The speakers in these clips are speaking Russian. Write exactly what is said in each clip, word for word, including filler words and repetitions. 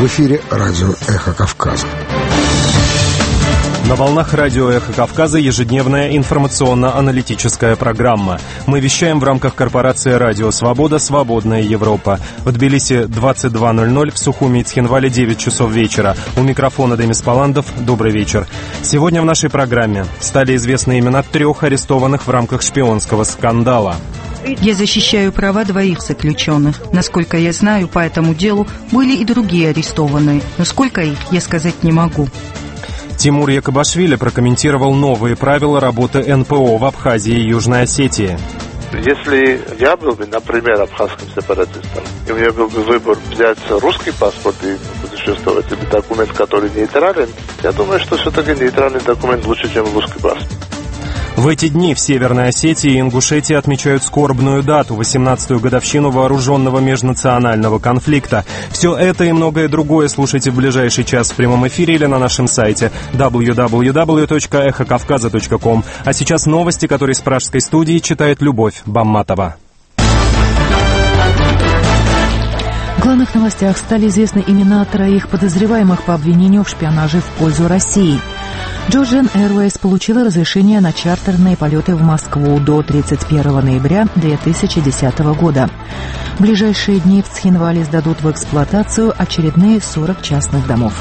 В эфире радио «Эхо Кавказа». На волнах радио «Эхо Кавказа» ежедневная информационно-аналитическая программа. Мы вещаем в рамках корпорации «Радио Свобода. Свободная Европа». В Тбилиси двадцать два ноль ноль, в Сухуми и Цхинвале девять часов вечера. У микрофона Демис Паландов. Добрый вечер. Сегодня в нашей программе стали известны имена трех арестованных в рамках шпионского скандала. Я защищаю права двоих заключенных. Насколько я знаю, по этому делу были и другие арестованные. Но сколько их, я сказать не могу. Тимур Якобашвили прокомментировал новые правила работы эн пэ о в Абхазии и Южной Осетии. Если я был бы, например, абхазским сепаратистом, и у меня был бы выбор взять русский паспорт и путешествовать, или документ, который нейтрален, я думаю, что все-таки нейтральный документ лучше, чем русский паспорт. В эти дни в Северной Осетии и Ингушетии отмечают скорбную дату, восемнадцатую годовщину вооруженного межнационального конфликта. Все это и многое другое слушайте в ближайший час в прямом эфире или на нашем сайте дабл ю дабл ю дабл ю точка эхо кавказа точка ком. А сейчас новости, которые с пражской студии читает Любовь Бамматова. В главных новостях стали известны имена троих подозреваемых по обвинению в шпионаже в пользу России. Georgian Airways получила разрешение на чартерные полеты в Москву до тридцать первого ноября две тысячи десятого года. В ближайшие дни в Цхинвале сдадут в эксплуатацию очередные сорок частных домов.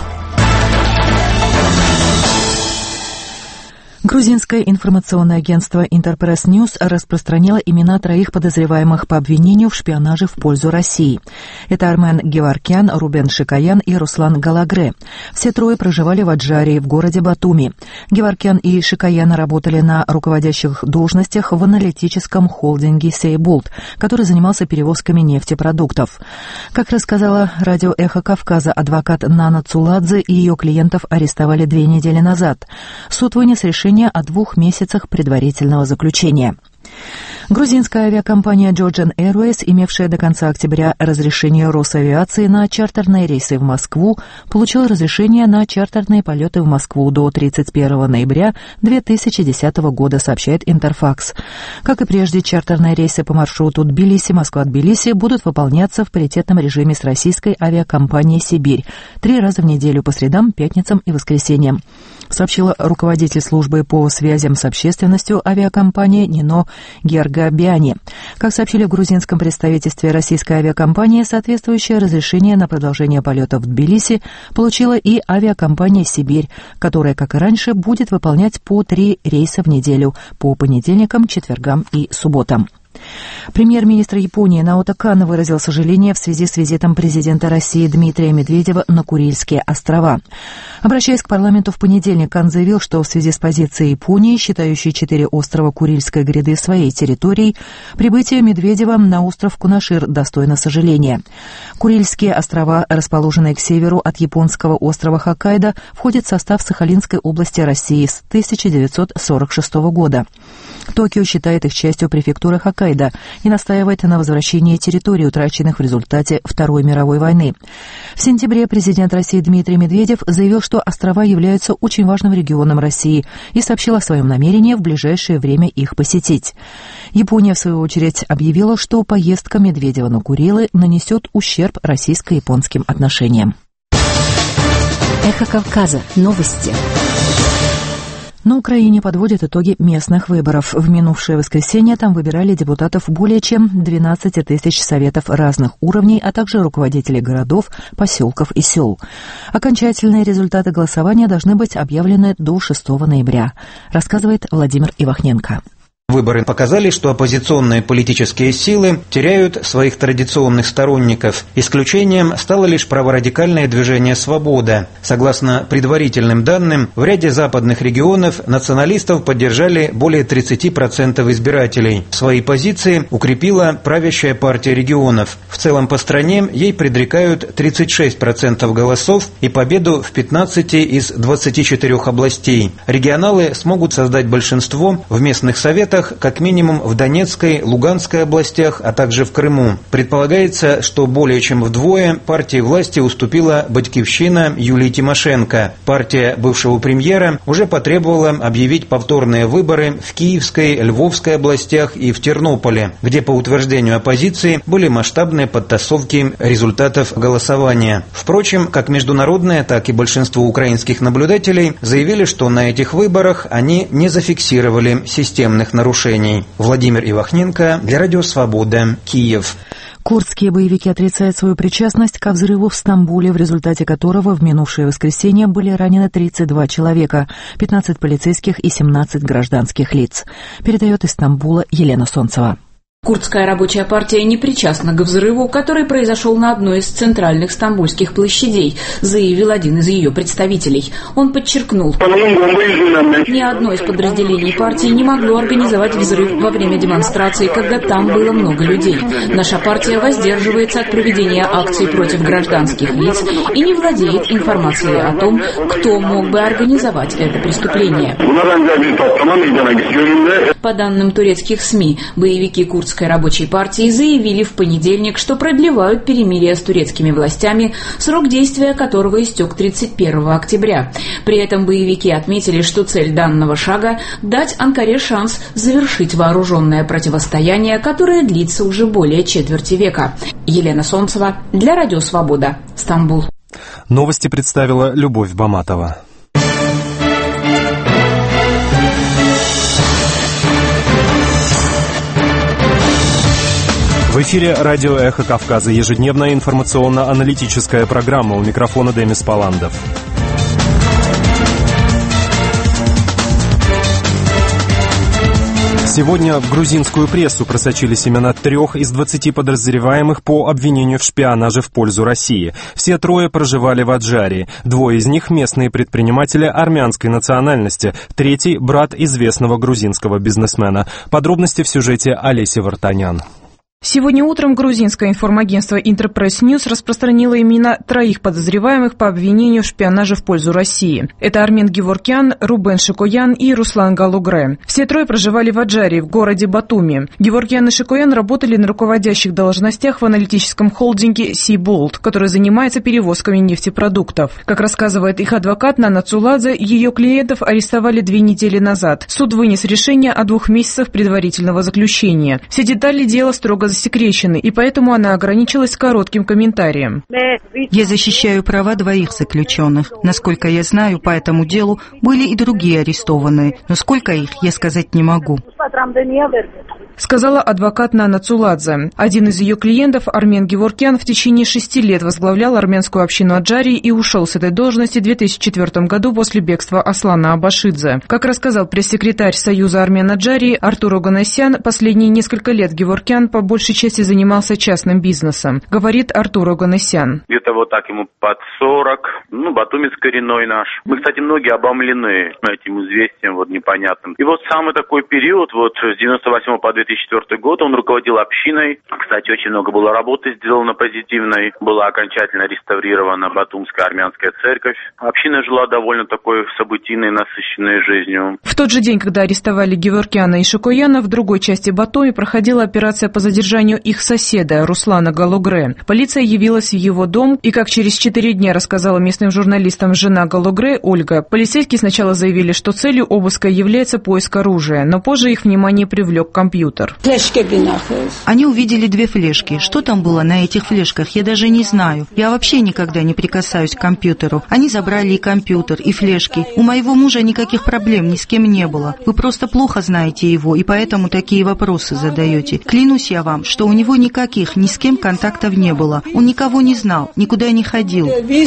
Грузинское информационное агентство Интерпресс Ньюс распространило имена троих подозреваемых по обвинению в шпионаже в пользу России. Это Армен Геваркян, Рубен Шикаян и Руслан Галагре. Все трое проживали в Аджарии, в городе Батуми. Геваркян и Шикаян работали на руководящих должностях в аналитическом холдинге «Сейбулт», который занимался перевозками нефтепродуктов. Как рассказала радио «Эхо Кавказа», адвокат Нана Цуладзе и ее клиентов арестовали две недели назад. Суд вынес решение о двух месяцах предварительного заключения. Грузинская авиакомпания Georgian Airways, имевшая до конца октября разрешение Росавиации на чартерные рейсы в Москву, получила разрешение на чартерные полеты в Москву до тридцать первого ноября две тысячи десятого года, сообщает Интерфакс. Как и прежде, чартерные рейсы по маршруту Тбилиси-Москва-Тбилиси будут выполняться в паритетном режиме с российской авиакомпанией «Сибирь» три раза в неделю по средам, пятницам и воскресеньям, сообщила руководитель службы по связям с общественностью авиакомпании Нино Георгабиани. Как сообщили в грузинском представительстве российской авиакомпании, соответствующее разрешение на продолжение полета в Тбилиси получила и авиакомпания «Сибирь», которая, как и раньше, будет выполнять по три рейса в неделю по понедельникам, четвергам и субботам. Премьер-министр Японии Наото Кано выразил сожаление в связи с визитом президента России Дмитрия Медведева на Курильские острова. Обращаясь к парламенту в понедельник, Кан заявил, что в связи с позицией Японии, считающей четыре острова Курильской гряды своей территорией, прибытие Медведева на остров Кунашир достойно сожаления. Курильские острова, расположенные к северу от японского острова Хоккайдо, входят в состав Сахалинской области России с тысяча девятьсот сорок шестого года. Токио считает их частью префектуры Хоккайдо и настаивает на возвращении территорий, утраченных в результате Второй мировой войны. В сентябре президент России Дмитрий Медведев заявил, что острова являются очень важным регионом России и сообщил о своем намерении в ближайшее время их посетить. Япония, в свою очередь, объявила, что поездка Медведева на Курилы нанесет ущерб российско-японским отношениям. Эхо Кавказа. Новости. На Украине подводят итоги местных выборов. В минувшее воскресенье там выбирали депутатов более чем двенадцать тысяч советов разных уровней, а также руководителей городов, поселков и сел. Окончательные результаты голосования должны быть объявлены до шестого ноября, рассказывает Владимир Ивахненко. Выборы показали, что оппозиционные политические силы теряют своих традиционных сторонников. Исключением стало лишь праворадикальное движение «Свобода». Согласно предварительным данным, в ряде западных регионов националистов поддержали более тридцать процентов избирателей. Свои позиции укрепила правящая партия регионов. В целом по стране ей предрекают тридцать шесть процентов голосов и победу в пятнадцати из двадцати четырёх областей. Регионалы смогут создать большинство в местных советах регионах, как минимум в Донецкой, Луганской областях, а также в Крыму. Предполагается, что более чем вдвое партии власти уступила «Батькивщина» Юлии Тимошенко. Партия бывшего премьера уже потребовала объявить повторные выборы в Киевской, Львовской областях и в Тернополе, где, по утверждению оппозиции, были масштабные подтасовки результатов голосования. Впрочем, как международные, так и большинство украинских наблюдателей заявили, что на этих выборах они не зафиксировали системных нарушений. Владимир Ивахненко для Радио Свобода, Киев. Курдские боевики отрицают свою причастность ко взрыву в Стамбуле, в результате которого в минувшее воскресенье были ранены тридцать два человека, пятнадцать полицейских и семнадцать гражданских лиц. Передает из Стамбула Елена Солнцева. Курдская рабочая партия не причастна к взрыву, который произошел на одной из центральных стамбульских площадей, заявил один из ее представителей. Он подчеркнул, ни одно из подразделений партии не могло организовать взрыв во время демонстрации, когда там было много людей. Наша партия воздерживается от проведения акций против гражданских лиц и не владеет информацией о том, кто мог бы организовать это преступление. По данным турецких СМИ, боевики Курдской рабочей партии заявили в понедельник, что продлевают перемирие с турецкими властями, срок действия которого истек тридцать первого октября. При этом боевики отметили, что цель данного шага – дать Анкаре шанс завершить вооруженное противостояние, которое длится уже более четверти века. Елена Солнцева для Радио Свобода, Стамбул. Новости представила Любовь Баматова. В эфире радио «Эхо Кавказа», ежедневная информационно-аналитическая программа. У микрофона Демис Паландов. Сегодня в грузинскую прессу просочились имена трех из двадцати подозреваемых по обвинению в шпионаже в пользу России. Все трое проживали в Аджарии. Двое из них – местные предприниматели армянской национальности. Третий – брат известного грузинского бизнесмена. Подробности в сюжете Олеси Вартанян. Сегодня утром грузинское информагентство Интерпресс Ньюс распространило имена троих подозреваемых по обвинению в шпионаже в пользу России. Это Армен Геворкян, Рубен Шикоян и Руслан Галугре. Все трое проживали в Аджарии, в городе Батуми. Геворкян и Шикоян работали на руководящих должностях в аналитическом холдинге Сиболт, который занимается перевозками нефтепродуктов. Как рассказывает их адвокат Нана Цуладзе, ее клиентов арестовали две недели назад. Суд вынес решение о двух месяцах предварительного заключения. Все детали дела строго засекречены, и поэтому она ограничилась коротким комментарием. Я защищаю права двоих заключенных. Насколько я знаю, по этому делу были и другие арестованные, но сколько их, я сказать не могу. Сказала адвокат Нана Цуладзе. Один из ее клиентов, Армен Геворкян, в течение шести лет возглавлял армянскую общину Аджарии и ушел с этой должности в две тысячи четвёртом году после бегства Аслана Абашидзе. Как рассказал пресс-секретарь Союза армян Аджарии Артур Оганесян, последние несколько лет Геворкян по большей части занимался частным бизнесом. Говорит Артур Оганесян. Где-то вот так ему под сорок. Ну, батумец коренной наш. Мы, кстати, многие обомлены этим известием вот непонятным. И вот самый такой период, вот с девяносто восьмого по две тысячи четвёртый год он руководил общиной. Кстати, очень много было работы сделано позитивной. Была окончательно реставрирована Батумская армянская церковь. Община жила довольно такой событийной, насыщенной жизнью. В тот же день, когда арестовали Геворкяна и Шикояна, в другой части Батуми проходила операция по задержанию их соседа Руслана Галугре. Полиция явилась в его дом, и, как через четыре дня рассказала местным журналистам жена Галугре, Ольга, полицейские сначала заявили, что целью обыска является поиск оружия, но позже их внимание привлек компьютер. Они увидели две флешки. Что там было на этих флешках, я даже не знаю. Я вообще никогда не прикасаюсь к компьютеру. Они забрали и компьютер, и флешки. У моего мужа никаких проблем ни с кем не было. Вы просто плохо знаете его, и поэтому такие вопросы задаете. Клянусь я вам, что у него никаких ни с кем контактов не было. Он никого не знал, никуда не ходил.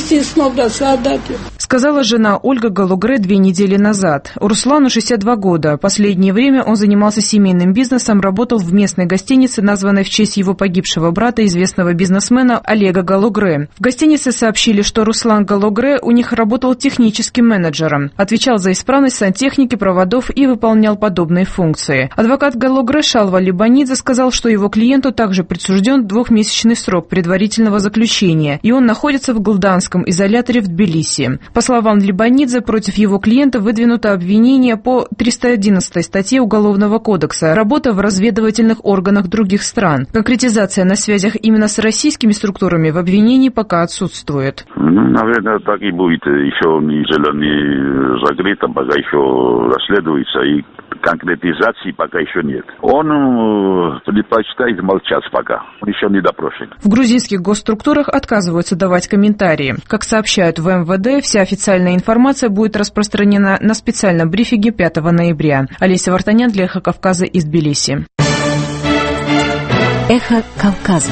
Сказала жена Ольга Галугре две недели назад. Руслану шестьдесят два года. Последнее время он занимался семейным бизнесом сам работал в местной гостинице, названной в честь его погибшего брата, известного бизнесмена Олега Галагре. В гостинице сообщили, что Руслан Галагре у них работал техническим менеджером, отвечал за исправность сантехники, проводов и выполнял подобные функции. Адвокат Галагре Шалва Либанидзе сказал, что его клиенту также присужден двухмесячный срок предварительного заключения, и он находится в Гулданском изоляторе в Тбилиси. По словам Либанидзе, против его клиента выдвинуто обвинение по триста одиннадцатой статье Уголовного кодекса «Работа в разведывательных органах других стран». Конкретизация на связях именно с российскими структурами в обвинении пока отсутствует. Ну, наверное, так и будет. Еще дело не закрыто, пока еще расследуется, и конкретизации пока еще нет. Он предпочитает молчать пока. Он еще не допрошен. В грузинских госструктурах отказываются давать комментарии. Как сообщают в эм вэ дэ, вся официальная информация будет распространена на специальном брифинге пятого ноября. Олеся Вартанян для «Эхо Кавказа» из Тбилиси. «Эхо Кавказа».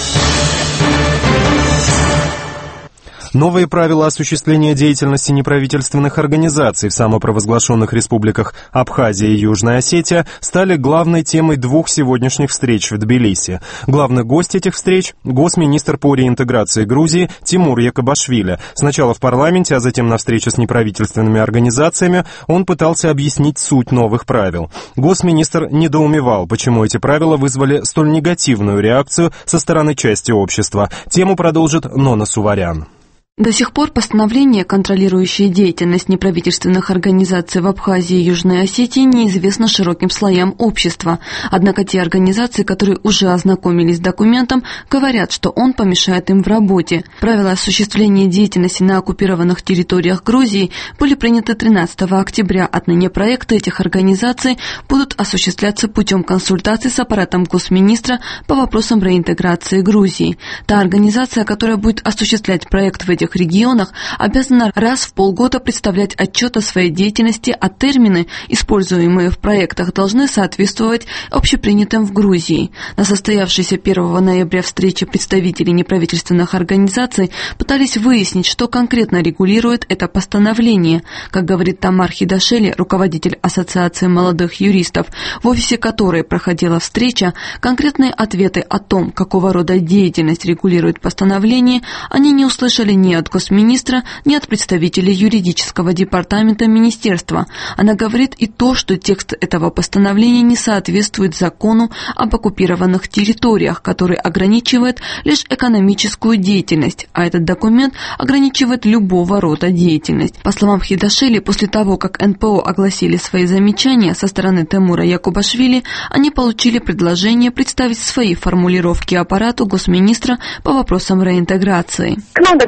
Новые правила осуществления деятельности неправительственных организаций в самопровозглашенных республиках Абхазия и Южная Осетия стали главной темой двух сегодняшних встреч в Тбилиси. Главный гость этих встреч – госминистр по реинтеграции Грузии Тимур Якобашвили. Сначала в парламенте, а затем на встрече с неправительственными организациями он пытался объяснить суть новых правил. Госминистр недоумевал, почему эти правила вызвали столь негативную реакцию со стороны части общества. Тему продолжит Нона Суварян. До сих пор постановление, контролирующее деятельность неправительственных организаций в Абхазии и Южной Осетии, неизвестно широким слоям общества. Однако те организации, которые уже ознакомились с документом, говорят, что он помешает им в работе. Правила осуществления деятельности на оккупированных территориях Грузии были приняты тринадцатого октября. Отныне проекты этих организаций будут осуществляться путем консультаций с аппаратом госминистра по вопросам реинтеграции Грузии. Та организация, которая будет осуществлять проект в этих регионах, обязана раз в полгода представлять отчет о своей деятельности, а термины, используемые в проектах, должны соответствовать общепринятым в Грузии. На состоявшейся первого ноября встрече представители неправительственных организаций пытались выяснить, что конкретно регулирует это постановление. Как говорит Тамар Хидашели, руководитель Ассоциации молодых юристов, в офисе которой проходила встреча, конкретные ответы о том, какого рода деятельность регулирует постановление, они не услышали ни от госминистра, ни от представителей юридического департамента министерства. Она говорит и то, что текст этого постановления не соответствует закону об оккупированных территориях, который ограничивает лишь экономическую деятельность, а этот документ ограничивает любого рода деятельность. По словам Хидашели, после того, как эн пэ о огласили свои замечания со стороны Тимура Якобашвили, они получили предложение представить свои формулировки аппарату госминистра по вопросам реинтеграции.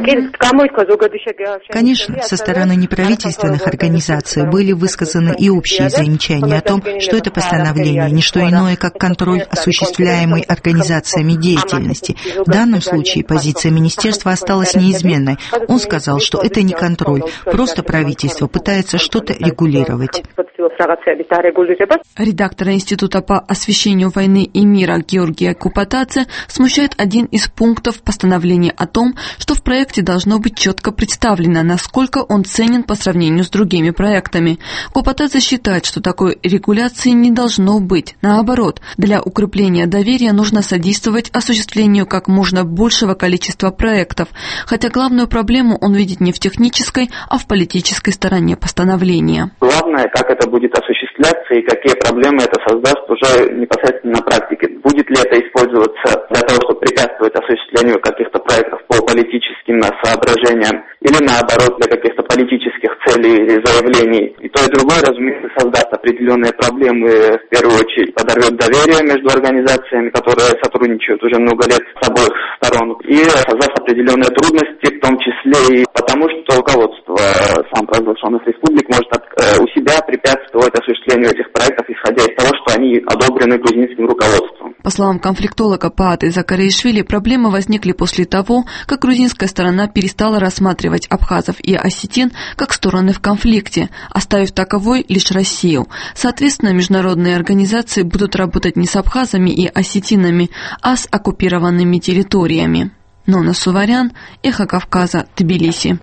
Конечно, со стороны неправительственных организаций были высказаны и общие замечания о том, что это постановление не что иное, как контроль осуществляемой организациями деятельности. В данном случае позиция министерства осталась неизменной. Он сказал, что это не контроль, просто правительство пытается что-то регулировать. Редактора Института по освещению войны и мира Георгия Купатадзе смущает один из пунктов постановления о том, что в проекте должно быть четко представлено, насколько он ценен по сравнению с другими проектами. Купатадзе считает, что такой регуляции не должно быть. Наоборот, для укрепления доверия нужно содействовать осуществлению как можно большего количества проектов, хотя главную проблему он видит не в технической, а в политической стороне постановления. Главное, как это будет осуществляться и какие проблемы это создаст уже непосредственно на практике. Будет ли это использоваться для того, чтобы препятствовать осуществлению каких-то проектов по политическим соображениям, или наоборот для каких-то политических целей или заявлений. И то, и другое, разумеется, создаст определенные проблемы, в первую очередь подорвет доверие между организациями, которые сотрудничают уже много лет с обоих сторон, и создаст определенные трудности, в том числе и потому, что руководство самопровозглашенных республик может от, э, у себя препятствовать осуществлению этих проектов, исходя из того, что они одобрены грузинским руководством. По словам конфликтолога Пааты Закаришвили, проблемы возникли после того, как грузинская сторона перестала рассматривать абхазов и осетин как стороны в конфликте, оставив таковой лишь Россию. Соответственно, международные организации будут работать не с абхазами и осетинами, а с оккупированными территориями. Нона Суварян, Эхо Кавказа, Тбилиси.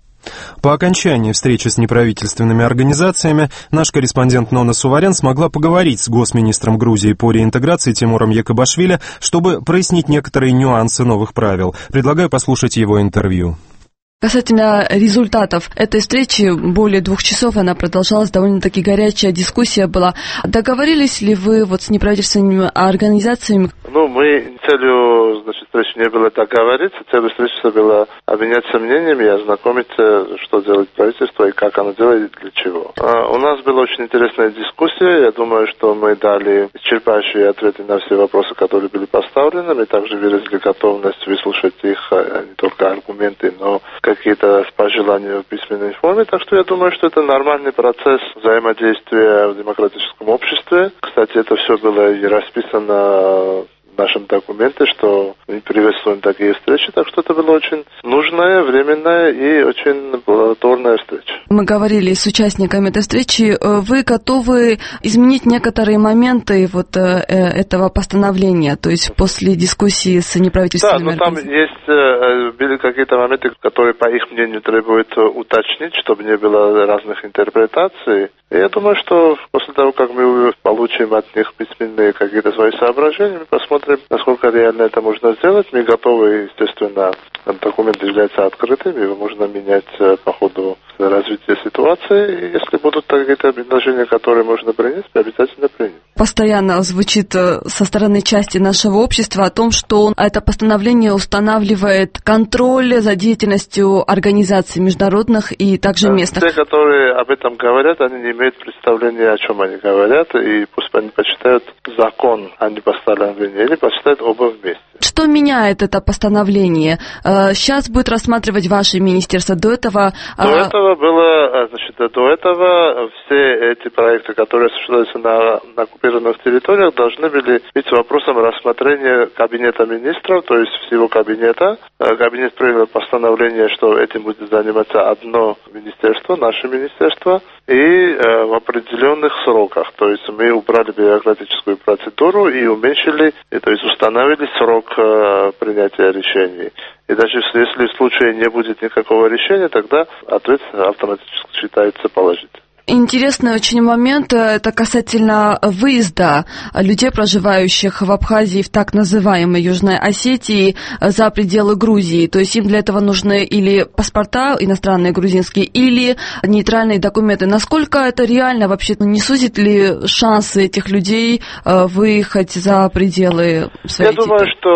По окончании встречи с неправительственными организациями наш корреспондент Нона Суварян смогла поговорить с госминистром Грузии по реинтеграции Тимуром Якобашвили, чтобы прояснить некоторые нюансы новых правил. Предлагаю послушать его интервью. Касательно результатов этой встречи, более двух часов она продолжалась, довольно-таки горячая дискуссия была. Договорились ли вы вот с неправительственными организациями? Ну, мы целью, значит, встречи не было договориться, целью встречи была обменяться мнениями и ознакомиться, что делает правительство и как оно делает и для чего. А у нас была очень интересная дискуссия, я думаю, что мы дали исчерпывающие ответы на все вопросы, которые были поставлены, мы также выразили готовность выслушать их, а не только аргументы, но какие-то пожелания в письменной форме, так что я думаю, что это нормальный процесс взаимодействия в демократическом обществе. Кстати, это все было и расписано в нашем документе, что мы приветствуем такие встречи, так что это была очень нужная, временная и очень плодотворная встреча. Мы говорили с участниками этой встречи, вы готовы изменить некоторые моменты вот этого постановления, то есть после дискуссии с неправительственными организациями? Да, но там есть были какие-то моменты, которые, по их мнению, требуют уточнить, чтобы не было разных интерпретаций. И я думаю, что после того, как мы получим от них письменные какие-то свои соображения, мы посмотрим, насколько реально это можно сделать. Мы готовы, естественно, документ является открытым, его можно менять по ходу развития ситуации. И если будут какие-то предложения, которые можно принять, мы обязательно примем. Постоянно звучит со стороны части нашего общества о том, что это постановление устанавливает контроль за деятельностью организаций международных и также местных. Те, которые об этом говорят, они не имеют представления, о чем они говорят, и пусть они почитают закон, а не постановление, или почитают оба вместе. Что меняет это постановление? Сейчас будет рассматривать ваше министерство. До этого... До этого было, значит, до этого все эти проекты, которые осуществляются на, на оккупированных территориях, должны были быть вопросом рассмотрения Кабинета министров, то есть всего кабинета. Кабинет принял постановление, что этим будет заниматься одно министерство, наше министерство, и э, в определенных сроках. То есть мы убрали бюрократическую процедуру и уменьшили, и, то есть установили срок э, принятия решений. И даже если в случае не будет никакого решения, тогда ответ автоматически считается положительным. Интересный очень момент, это касательно выезда людей, проживающих в Абхазии, в так называемой Южной Осетии, за пределы Грузии. То есть им для этого нужны или паспорта иностранные грузинские, или нейтральные документы. Насколько это реально вообще? Не сузит ли шансы этих людей выехать за пределы своей Я думаю, что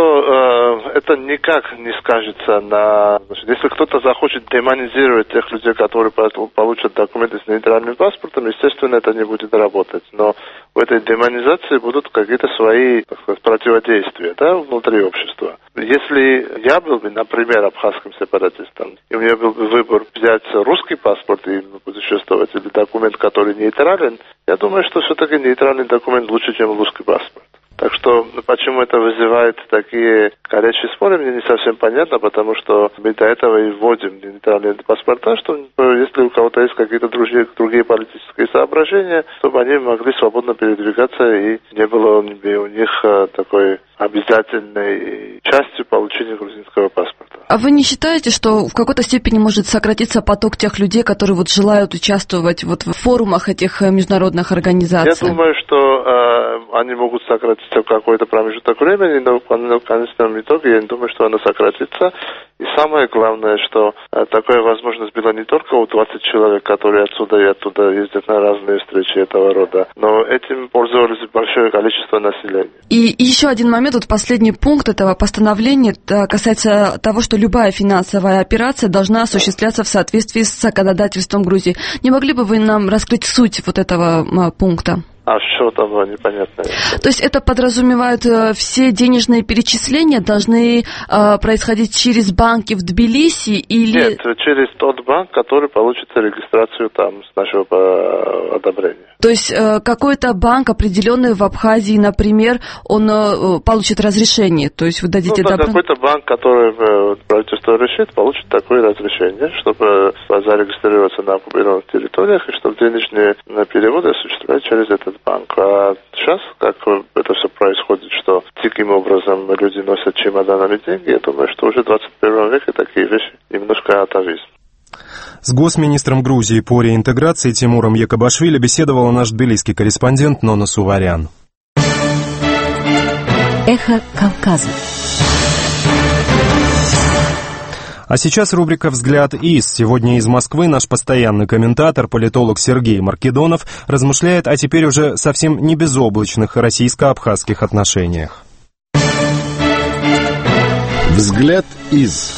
э, это никак не скажется на... Если кто-то захочет демонизировать тех людей, которые получат документы с нейтральным паспортом, естественно, это не будет работать. Но в этой демонизации будут какие-то свои, так сказать, противодействия, да, внутри общества. Если я был бы, например, абхазским сепаратистом, и у меня был бы выбор взять русский паспорт и путешествовать, или документ, который нейтрален, я думаю, что все-таки нейтральный документ лучше, чем русский паспорт. Так что почему это вызывает такие горячие споры, мне не совсем понятно, потому что мы до этого и вводим нейтральные паспорта, что если у кого-то есть какие-то другие, другие политические соображения, чтобы они могли свободно передвигаться и не было у них такой обязательной частью получения грузинского паспорта. А вы не считаете, что в какой-то степени может сократиться поток тех людей, которые вот желают участвовать вот в форумах этих международных организаций? Я думаю, что э, они могут сократиться в какой-то промежуток времени, но в конечном итоге я не думаю, что она сократится. И самое главное, что э, такая возможность была не только у двадцати человек, которые отсюда и оттуда ездят на разные встречи этого рода, но этим пользовались большое количество населения. И еще один момент, вот последний пункт этого постановления касается того, что любая финансовая операция должна осуществляться в соответствии с законодательством Грузии. Не могли бы вы нам раскрыть суть вот этого пункта? А что там непонятно? То есть это подразумевает, все денежные перечисления должны э, происходить через банки в Тбилиси или... Нет, через тот банк, который получит регистрацию там с нашего одобрения. То есть э, какой-то банк определенный в Абхазии, например, он э, получит разрешение, то есть вы дадите... Ну, да, добро... какой-то банк, который э, правительство решит, получит такое разрешение, чтобы зарегистрироваться на оккупированных территориях и чтобы денежные переводы осуществлять через этот банк. А сейчас, как это все происходит, что таким образом люди носят чемоданами деньги, я думаю, что уже в двадцать первом веке такие вещи немножко атовизм. С госминистром Грузии по реинтеграции Тимуром Якобашвили беседовал наш тбилисский корреспондент Нона Суварян. Эхо Кавказа. А сейчас рубрика «Взгляд из». Сегодня из Москвы наш постоянный комментатор, политолог Сергей Маркедонов размышляет о теперь уже совсем не безоблачных российско-абхазских отношениях. «Взгляд из».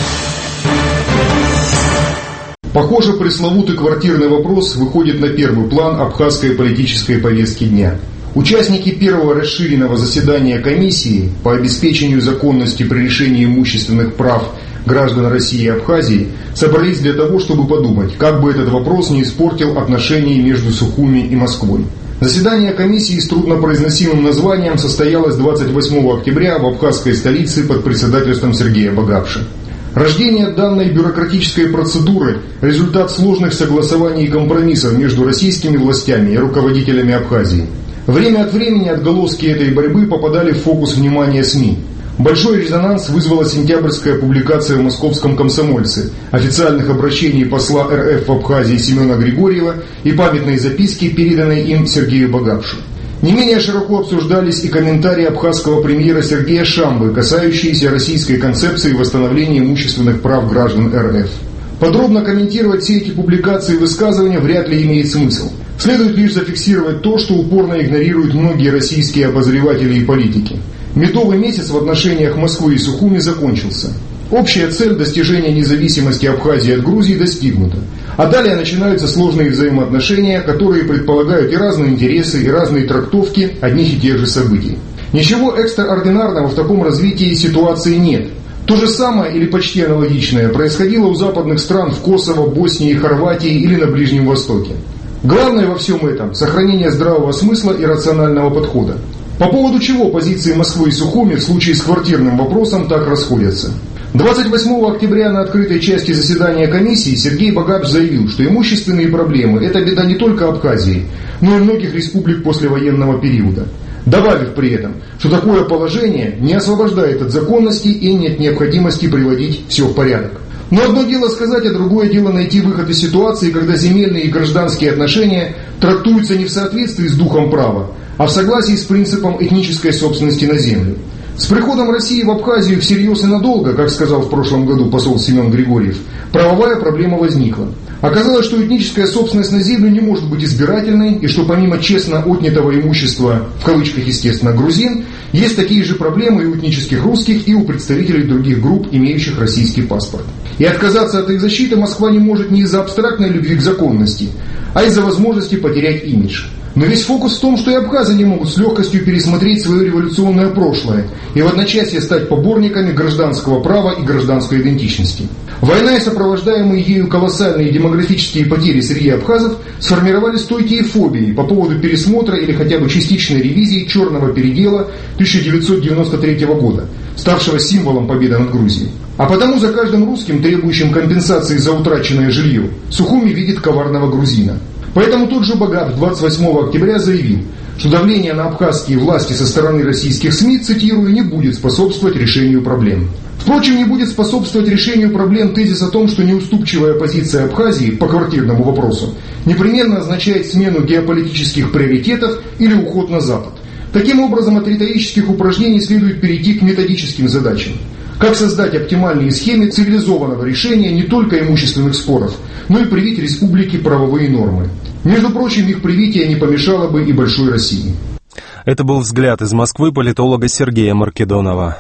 Похоже, пресловутый квартирный вопрос выходит на первый план абхазской политической повестки дня. Участники первого расширенного заседания комиссии по обеспечению законности при решении имущественных прав граждан России и Абхазии собрались для того, чтобы подумать, как бы этот вопрос не испортил отношения между Сухуми и Москвой. Заседание комиссии с труднопроизносимым названием состоялось двадцать восьмого октября в абхазской столице под председательством Сергея Багапши. Рождение данной бюрократической процедуры – результат сложных согласований и компромиссов между российскими властями и руководителями Абхазии. Время от времени отголоски этой борьбы попадали в фокус внимания СМИ. Большой резонанс вызвала сентябрьская публикация в «Московском комсомольце» официальных обращений посла эр эф в Абхазии Семена Григорьева и памятной записки, переданной им Сергею Багапшу. Не менее широко обсуждались и комментарии абхазского премьера Сергея Шамбы, касающиеся российской концепции восстановления имущественных прав граждан эр эф. Подробно комментировать все эти публикации и высказывания вряд ли имеет смысл. Следует лишь зафиксировать то, что упорно игнорируют многие российские обозреватели и политики. Медовый месяц в отношениях Москвы и Сухуми закончился. Общая цель достижения независимости Абхазии от Грузии достигнута. А далее начинаются сложные взаимоотношения, которые предполагают и разные интересы, и разные трактовки одних и тех же событий. Ничего экстраординарного в таком развитии ситуации нет. То же самое или почти аналогичное происходило у западных стран в Косово, Боснии, Хорватии или на Ближнем Востоке. Главное во всем этом – сохранение здравого смысла и рационального подхода. По поводу чего позиции Москвы и Сухуми в случае с квартирным вопросом так расходятся? двадцать восьмого октября на открытой части заседания комиссии Сергей Багапш заявил, что имущественные проблемы – это беда не только Абхазии, но и многих республик послевоенного периода. Добавив при этом, что такое положение не освобождает от законности и нет необходимости приводить все в порядок. Но одно дело сказать, а другое дело найти выход из ситуации, когда земельные и гражданские отношения трактуются не в соответствии с духом права, а в согласии с принципом этнической собственности на землю. С приходом России в Абхазию всерьез и надолго, как сказал в прошлом году посол Семен Григорьев, правовая проблема возникла. Оказалось, что этническая собственность на землю не может быть избирательной, и что помимо честно отнятого имущества, в кавычках естественно, грузин, есть такие же проблемы и у этнических русских, и у представителей других групп, имеющих российский паспорт. И отказаться от их защиты Москва не может не из-за абстрактной любви к законности, а из-за возможности потерять имидж. Но весь фокус в том, что и абхазы не могут с легкостью пересмотреть свое революционное прошлое и в одночасье стать поборниками гражданского права и гражданской идентичности. Война и сопровождаемые ею колоссальные демографические потери среди абхазов сформировали стойкие фобии по поводу пересмотра или хотя бы частичной ревизии черного передела тысяча девятьсот девяносто третьего года, ставшего символом победы над Грузией. А потому за каждым русским, требующим компенсации за утраченное жилье, Сухуми видит коварного грузина. Поэтому тот же Багапш двадцать восьмого октября заявил, что давление на абхазские власти со стороны российских СМИ, цитирую, не будет способствовать решению проблем. Впрочем, не будет способствовать решению проблем тезис о том, что неуступчивая позиция Абхазии по квартирному вопросу непременно означает смену геополитических приоритетов или уход на Запад. Таким образом, от риторических упражнений следует перейти к методическим задачам. Как создать оптимальные схемы цивилизованного решения не только имущественных споров, но и привить республике правовые нормы. Между прочим, их привитие не помешало бы и большой России. Это был взгляд из Москвы политолога Сергея Маркедонова.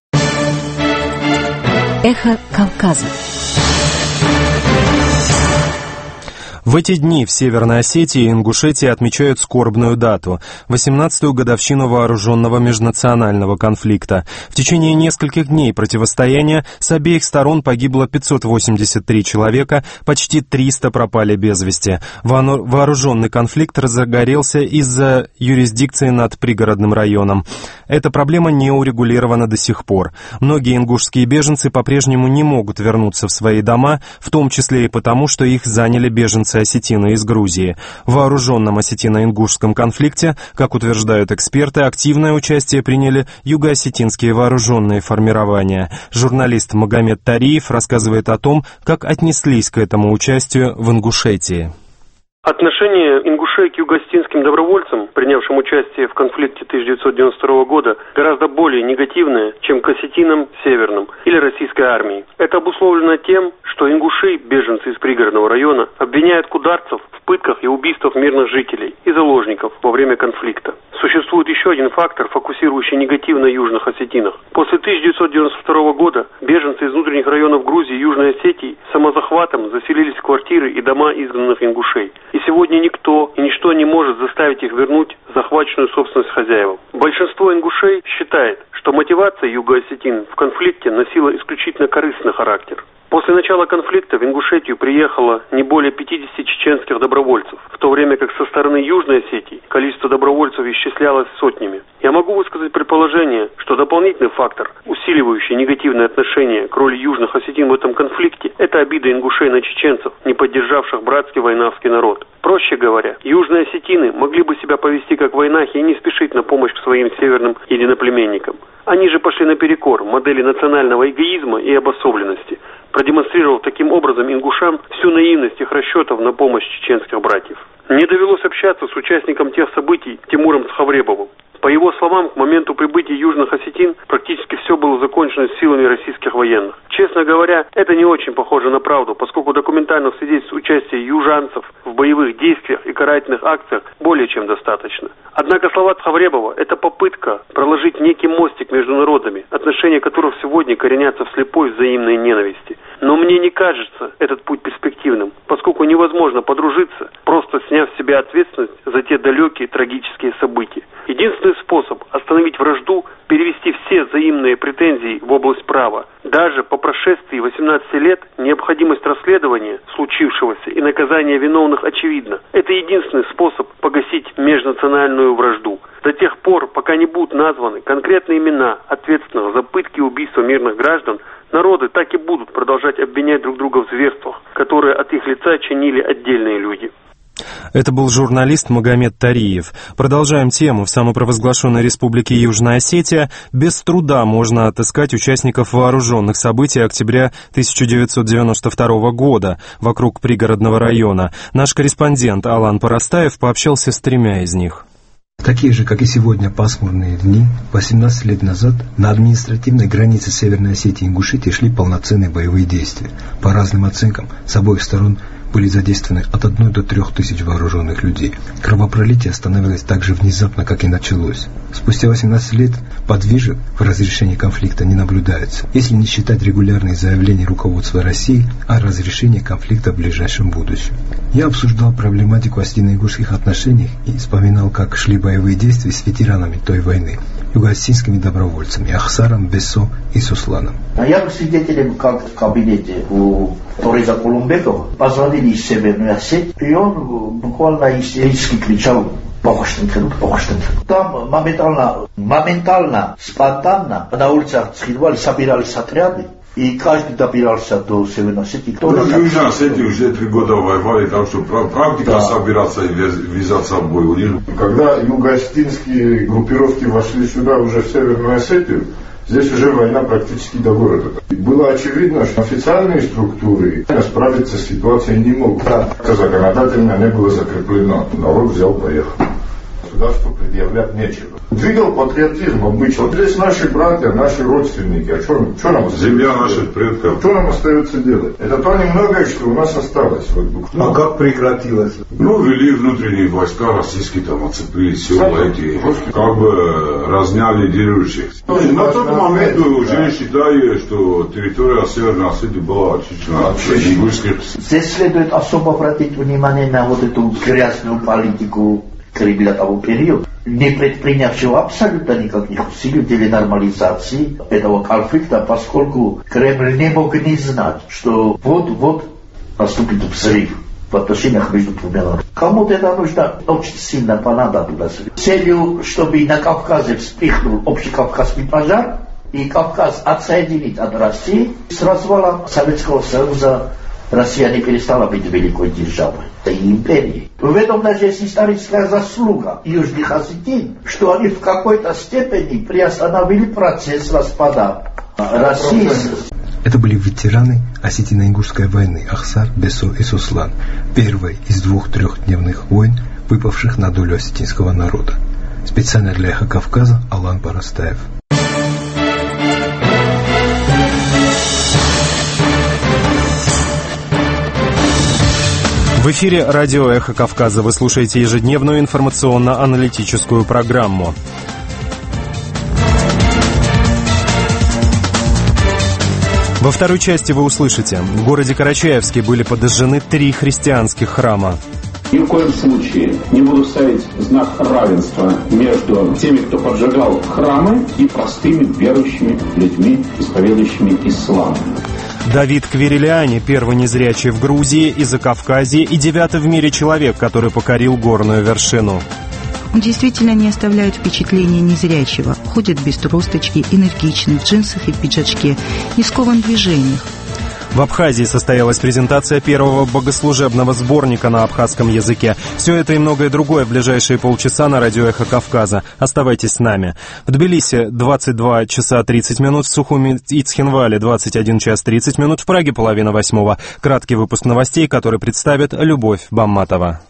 Эхо Кавказа. В эти дни в Северной Осетии и Ингушетии отмечают скорбную дату – восемнадцатую годовщину вооруженного межнационального конфликта. В течение нескольких дней противостояния с обеих сторон погибло пятьсот восемьдесят три человека, почти триста пропали без вести. Вооруженный конфликт разгорелся из-за юрисдикции над пригородным районом. Эта проблема не урегулирована до сих пор. Многие ингушские беженцы по-прежнему не могут вернуться в свои дома, в том числе и потому, что их заняли беженцы-осетины из Грузии. В вооруженном осетино-ингушском конфликте, как утверждают эксперты, активное участие приняли юго-осетинские вооруженные формирования. Журналист Магомед Тариев рассказывает о том, как отнеслись к этому участию в Ингушетии. Отношение ингушей к юго-осетинским добровольцам, принявшим участие в конфликте тысяча девятьсот девяносто второго года, гораздо более негативное, чем к осетинам северным или российской армии. Это обусловлено тем, что ингуши, беженцы из пригородного района, обвиняют кударцев в пытках и убийствах мирных жителей и заложников во время конфликта. Существует еще один фактор, фокусирующий негативно на южных осетинах. После тысяча девятьсот девяносто второго года беженцы из внутренних районов Грузии и Южной Осетии самозахватом заселились в квартиры и дома изгнанных ингушей. И сегодня никто и ничто не может заставить их вернуть захваченную собственность хозяевам. Большинство ингушей считает, что мотивация юго-осетин в конфликте носила исключительно корыстный характер. После начала конфликта в Ингушетию приехало не более пятидесяти чеченских добровольцев, в то время как со стороны Южной Осетии количество добровольцев исчислялось сотнями. Я могу высказать предположение, что дополнительный фактор, усиливающий негативное отношение к роли южных осетин в этом конфликте, это обида ингушей на чеченцев, не поддержавших братский войнавский народ. Проще говоря, южные осетины могли бы себя повести как войнахи и не спешить на помощь к своим северным единоплеменникам. Они же пошли наперекор модели национального эгоизма и обособленности, продемонстрировав таким образом ингушам всю наивность их расчетов на помощь чеченских братьев. Мне довелось общаться с участником тех событий Тимуром Цхавребовым. По его словам, к моменту прибытия южных осетин практически все было закончено силами российских военных. Честно говоря, это не очень похоже на правду, поскольку документальных свидетельств участия южанцев в боевых действиях и карательных акциях более чем достаточно. Однако слова Цхавребова – это попытка проложить некий мостик между народами, отношения которых сегодня коренятся в слепой взаимной ненависти. Но мне не кажется этот путь перспективным, поскольку невозможно подружиться, просто сняв с себя ответственность за те далекие трагические события. Единственный способ остановить вражду – перевести все взаимные претензии в область права. Даже по прошествии восемнадцати лет необходимость расследования случившегося и наказания виновных очевидна. Это единственный способ погасить межнациональную вражду. До тех пор, пока не будут названы конкретные имена ответственных за пытки и убийства мирных граждан, народы так и будут продолжать обвинять друг друга в зверствах, которые от их лица чинили отдельные люди. Это был журналист Магомед Тариев. Продолжаем тему. В самопровозглашенной республике Южная Осетия без труда можно отыскать участников вооруженных событий октября тысяча девятьсот девяносто второго года вокруг пригородного района. Наш корреспондент Алан Поростаев пообщался с тремя из них. Такие же, как и сегодня, пасмурные дни, восемнадцать лет назад на административной границе Северной Осетии и Ингушетии шли полноценные боевые действия. По разным оценкам, с обоих сторон были задействованы от одной до трех тысяч вооруженных людей. Кровопролитие остановилось так же внезапно, как и началось. Спустя восемнадцать лет подвижек в разрешении конфликта не наблюдается, если не считать регулярные заявления руководства России о разрешении конфликта в ближайшем будущем. Я обсуждал проблематику осетино-ингушских отношений и вспоминал, как шли боевые действия с ветеранами той войны, юго-осетинскими добровольцами Ахсаром, Бесо и Сусланом. Я был свидетелем, как в кабинете у Тореза Колумбекова позвонили из Северной Осетии, и он буквально истерически кричал: «Похоштенкерут, похоштенкерут». Там моментально, моментально, спонтанно на улицах Цхинвали собирались отряды, и каждый добирался до Северной Осетии. Ну, в Южной Осетии уже три года воевали, так что практика да. собираться и ввязаться в бой у них. Когда юго-осетинские группировки вошли сюда, уже в Северную Осетию, здесь уже война практически до города. Было очевидно, что официальные структуры справиться с ситуацией не могут. Это законодательно не было закреплено. Народ взял, поехал. Государству предъявлять нечего. Двигал патриотизм обычно. Вот здесь наши братья, наши родственники. А что, что нам остается? Земля наших предков. Что нам остается делать? Это то немногое, что у нас осталось. Вот, а как прекратилось? Ну, ввели внутренние войска российские, там оцепили села эти, как бы разняли дерущих. На тот момент уже считаю, что территория Северной Осетии была очищена от ингушских. Здесь следует особо обратить внимание на вот эту грязную политику Кремля того периода, не предпринявшего абсолютно никаких усилий для нормализации этого конфликта, поскольку Кремль не мог не знать, что вот-вот наступит взрыв в отношениях между двумя народами. Кому-то это нужно очень сильно понадобилось. с целью, чтобы на Кавказе вспыхнул общекавказский пожар, и Кавказ отсоединить от России. С развалом Советского Союза Россия не перестала быть великой державой, это и империей. В этом даже есть историческая заслуга южных осетин, что они в какой-то степени приостановили процесс распада России. Это были ветераны Осетино-Ингушской войны Ахсар, Бесо и Суслан, первой из двух трехдневных войн, выпавших на долю осетинского народа. Специально для «Эхо Кавказа» Алан Парастаев. В эфире радио «Эхо Кавказа». Вы слушаете ежедневную информационно-аналитическую программу. Во второй части вы услышите: в городе Карачаевске были подожжены три христианских храма. Ни в коем случае не буду ставить знак равенства между теми, кто поджигал храмы, и простыми верующими людьми, исповедующими ислам. Давид Квереляни, первый незрячий в Грузии и Закавказье, и девятый в мире человек, который покорил горную вершину. Он действительно не оставляет впечатления незрячего. Ходит без тросточки, энергичный, в джинсах и пиджачке, не скован в движениях. В Абхазии состоялась презентация первого богослужебного сборника на абхазском языке. Все это и многое другое в ближайшие полчаса на радио «Эхо Кавказа». Оставайтесь с нами. В Тбилиси двадцать два часа тридцать минут, в Сухуми и Цхинвале двадцать один час тридцать минут, в Праге половина восьмого. Краткий выпуск новостей, который представит Любовь Бамматова.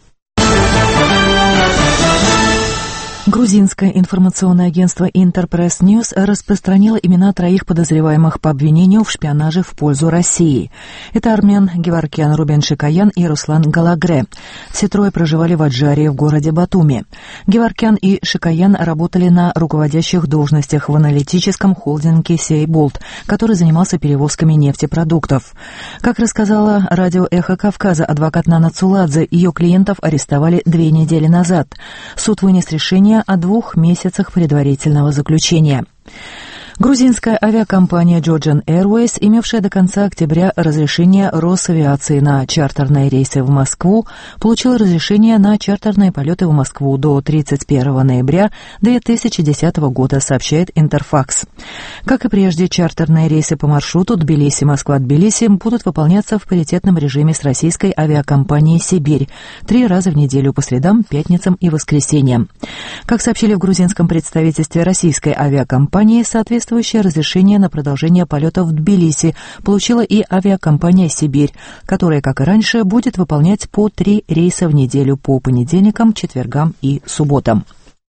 Грузинское информационное агентство Интерпресс Ньюс распространило имена троих подозреваемых по обвинению в шпионаже в пользу России. Это Армен Геворкян, Рубен Шикаян и Руслан Галагре. Все трое проживали в Аджарии в городе Батуми. Геворкян и Шикаян работали на руководящих должностях в аналитическом холдинге Сейболт, который занимался перевозками нефтепродуктов. Как рассказала радио «Эхо Кавказа» адвокат Нана Цуладзе, ее клиентов арестовали две недели назад. Суд вынес решение о двух месяцах предварительного заключения. Грузинская авиакомпания Georgian Airways, имевшая до конца октября разрешение Росавиации на чартерные рейсы в Москву, получила разрешение на чартерные полеты в Москву до тридцать первого ноября две тысячи десятого года, сообщает Интерфакс. Как и прежде, чартерные рейсы по маршруту Тбилиси-Москва-Тбилиси будут выполняться в паритетном режиме с российской авиакомпанией «Сибирь» три раза в неделю по средам, пятницам и воскресеньям. Как сообщили в грузинском представительстве российской авиакомпании, соответствующее разрешение на продолжение полетов в Тбилиси получила и авиакомпания «Сибирь», которая, как и раньше, будет выполнять по три рейса в неделю по понедельникам, четвергам и субботам.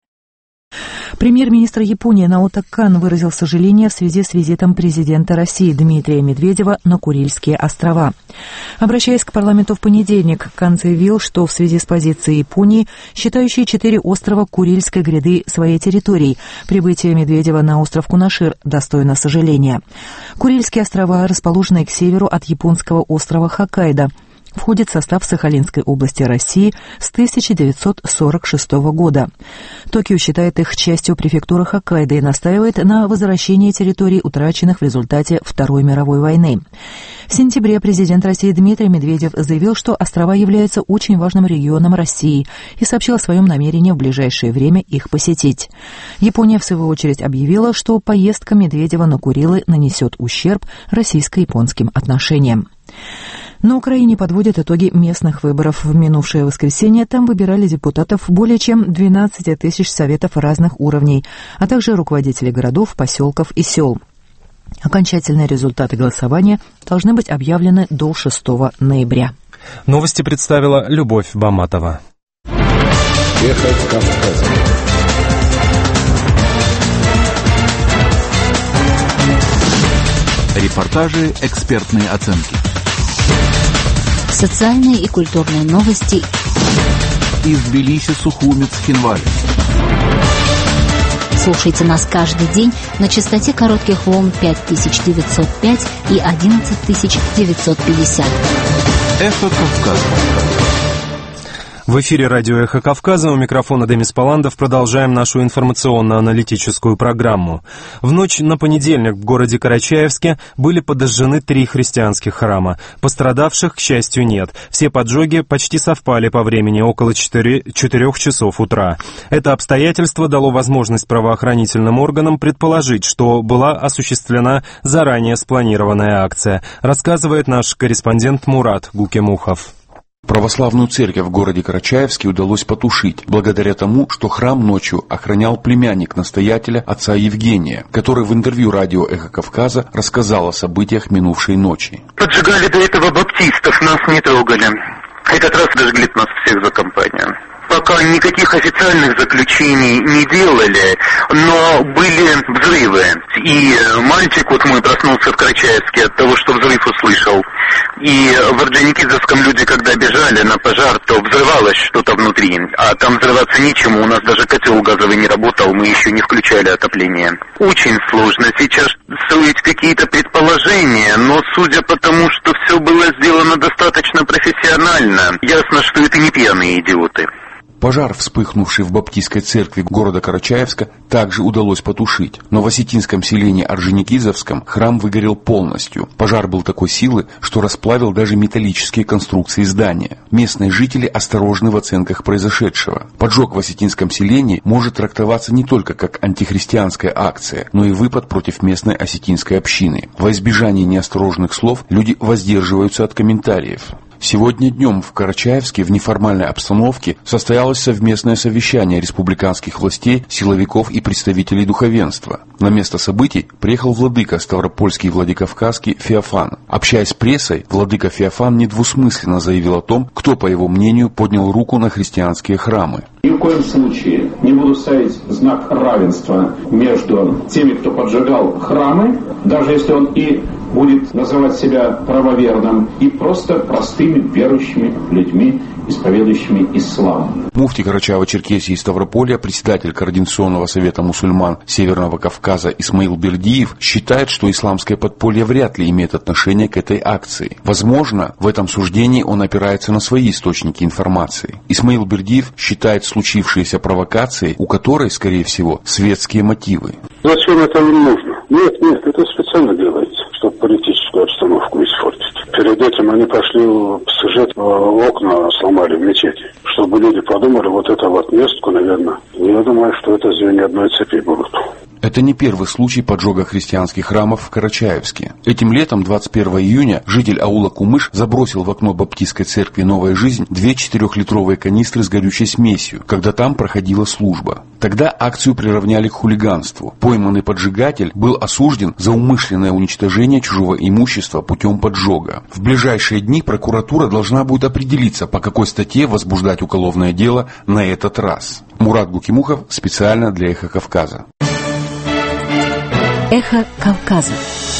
Премьер-министр Японии Наото Кан выразил сожаление в связи с визитом президента России Дмитрия Медведева на Курильские острова. Обращаясь к парламенту в понедельник, Кан заявил, что в связи с позицией Японии, считающей четыре острова Курильской гряды своей территорией, прибытие Медведева на остров Кунашир достойно сожаления. Курильские острова, расположенные к северу от японского острова Хоккайдо, входит в состав Сахалинской области России с тысяча девятьсот сорок шестого года. Токио считает их частью префектуры Хоккайдо и настаивает на возвращении территорий, утраченных в результате Второй мировой войны. В сентябре президент России Дмитрий Медведев заявил, что острова являются очень важным регионом России и сообщил о своем намерении в ближайшее время их посетить. Япония, в свою очередь, объявила, что поездка Медведева на Курилы нанесет ущерб российско-японским отношениям. На Украине подводят итоги местных выборов. В минувшее воскресенье там выбирали депутатов более чем двенадцать тысяч советов разных уровней, а также руководителей городов, поселков и сел. Окончательные результаты голосования должны быть объявлены до шестого ноября. Новости представила Любовь Бамматова. Эхо Кавказа. Репортажи, экспертные оценки. Социальные и культурные новости из Тбилиси, Сухуми, Цхинвали. Слушайте нас каждый день на частоте коротких волн пять тысяч девятьсот пять и одиннадцать тысяч девятьсот пятьдесят. Эхо Кавказа. В эфире радио «Эхо Кавказа», у микрофона Демис Паландов. Продолжаем нашу информационно-аналитическую программу. В ночь на понедельник в городе Карачаевске были подожжены три христианских храма. Пострадавших, к счастью, нет. Все поджоги почти совпали по времени, около четырех часов утра. Это обстоятельство дало возможность правоохранительным органам предположить, что была осуществлена заранее спланированная акция, рассказывает наш корреспондент Мурат Гукемухов. Православную церковь в городе Карачаевске удалось потушить, благодаря тому, что храм ночью охранял племянник настоятеля отца Евгения, который в интервью радио «Эхо Кавказа» рассказал о событиях минувшей ночи. Поджигали до этого баптистов, нас не трогали. Этот раз зажгли нас всех за компанию. Пока никаких официальных заключений не делали, но были взрывы. И мальчик, вот мой, проснулся в Карачаевске от того, что взрыв услышал. И в Орджоникидзевском люди, когда бежали на пожар, то взрывалось что-то внутри. А там взрываться нечему, у нас даже котел газовый не работал, мы еще не включали отопление. Очень сложно сейчас строить какие-то предположения, но судя по тому, что все было сделано достаточно профессионально, ясно, что это не пьяные идиоты. Пожар, вспыхнувший в баптистской церкви города Карачаевска, также удалось потушить. Но в осетинском селении Орджоникидзевском храм выгорел полностью. Пожар был такой силы, что расплавил даже металлические конструкции здания. Местные жители осторожны в оценках произошедшего. Поджог в осетинском селении может трактоваться не только как антихристианская акция, но и выпад против местной осетинской общины. Во избежание неосторожных слов люди воздерживаются от комментариев. Сегодня днем в Карачаевске в неформальной обстановке состоялось совместное совещание республиканских властей, силовиков и представителей духовенства. На место событий приехал владыка Ставропольский и Владикавказский Феофан. Общаясь с прессой, владыка Феофан недвусмысленно заявил о том, кто, по его мнению, поднял руку на христианские храмы. Ни в коем случае не буду ставить знак равенства между теми, кто поджигал храмы, даже если он и будет называть себя правоверным, и просто простыми верующими людьми, исповедующими ислам. Муфти Карачаево-Черкесии и Ставрополя, председатель Координационного совета мусульман Северного Кавказа Исмаил Бердиев считает, что исламское подполье вряд ли имеет отношение к этой акции. Возможно, в этом суждении он опирается на свои источники информации. Исмаил Бердиев считает случившиеся провокацией, у которой, скорее всего, светские мотивы. Зачем это им нужно? Нет, нет, это специально делается, чтобы политическую обстановку испортить. Перед этим они пошли в сюжет, окна сломали в мечети, чтобы люди подумали, вот это вот местку, наверное. Я думаю, что это звенья одной цепи будут. Это не первый случай поджога христианских храмов в Карачаевске. Этим летом, двадцать первого июня, житель аула Кумыш забросил в окно баптистской церкви «Новая жизнь» две четырехлитровые канистры с горючей смесью, когда там проходила служба. Тогда акцию приравняли к хулиганству. Пойманный поджигатель был осужден за умышленное уничтожение чужого имущества путем поджога. В ближайшие дни прокуратура должна будет определиться, по какой статье возбуждать уголовное дело на этот раз. Мурат Гукемухов специально для «Эхо Кавказа». Эхо Кавказа.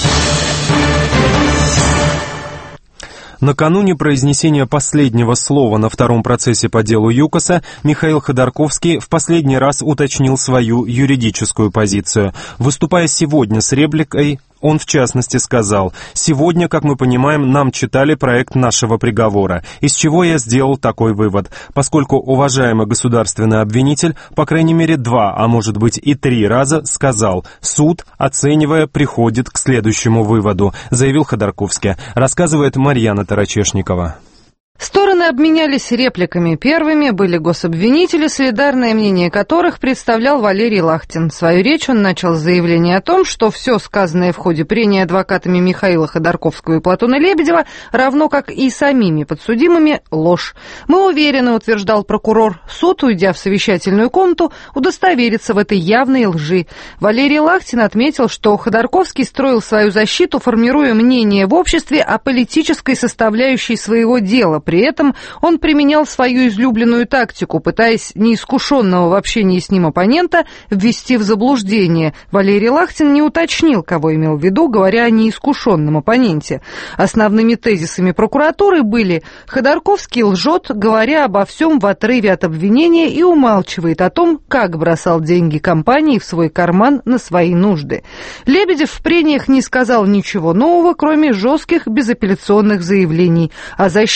Накануне произнесения последнего слова на втором процессе по делу ЮКОСа Михаил Ходорковский в последний раз уточнил свою юридическую позицию. Выступая сегодня с репликой, он в частности сказал: «Сегодня, как мы понимаем, нам читали проект нашего приговора, из чего я сделал такой вывод. Поскольку уважаемый государственный обвинитель, по крайней мере два, а может быть и три раза сказал, суд, оценивая, приходит к следующему выводу», заявил Ходорковский, рассказывает Марьяна Тарачешникова. Стороны обменялись репликами. Первыми были гособвинители, солидарное мнение которых представлял Валерий Лахтин. Свою речь он начал с заявления о том, что все сказанное в ходе прения адвокатами Михаила Ходорковского и Платона Лебедева, равно как и самими подсудимыми, ложь. «Мы уверены», — утверждал прокурор, — суд, уйдя в совещательную комнату, удостоверится в этой явной лжи. Валерий Лахтин отметил, что Ходорковский строил свою защиту, формируя мнение в обществе о политической составляющей своего дела. При этом он применял свою излюбленную тактику, пытаясь неискушенного в общении с ним оппонента ввести в заблуждение. Валерий Лахтин не уточнил, кого имел в виду, говоря о неискушенном оппоненте. Основными тезисами прокуратуры были: Ходорковский лжет, говоря обо всем в отрыве от обвинения, и умалчивает о том, как бросал деньги компании в свой карман на свои нужды. Лебедев в прениях не сказал ничего нового, кроме жестких безапелляционных заявлений, а защита работала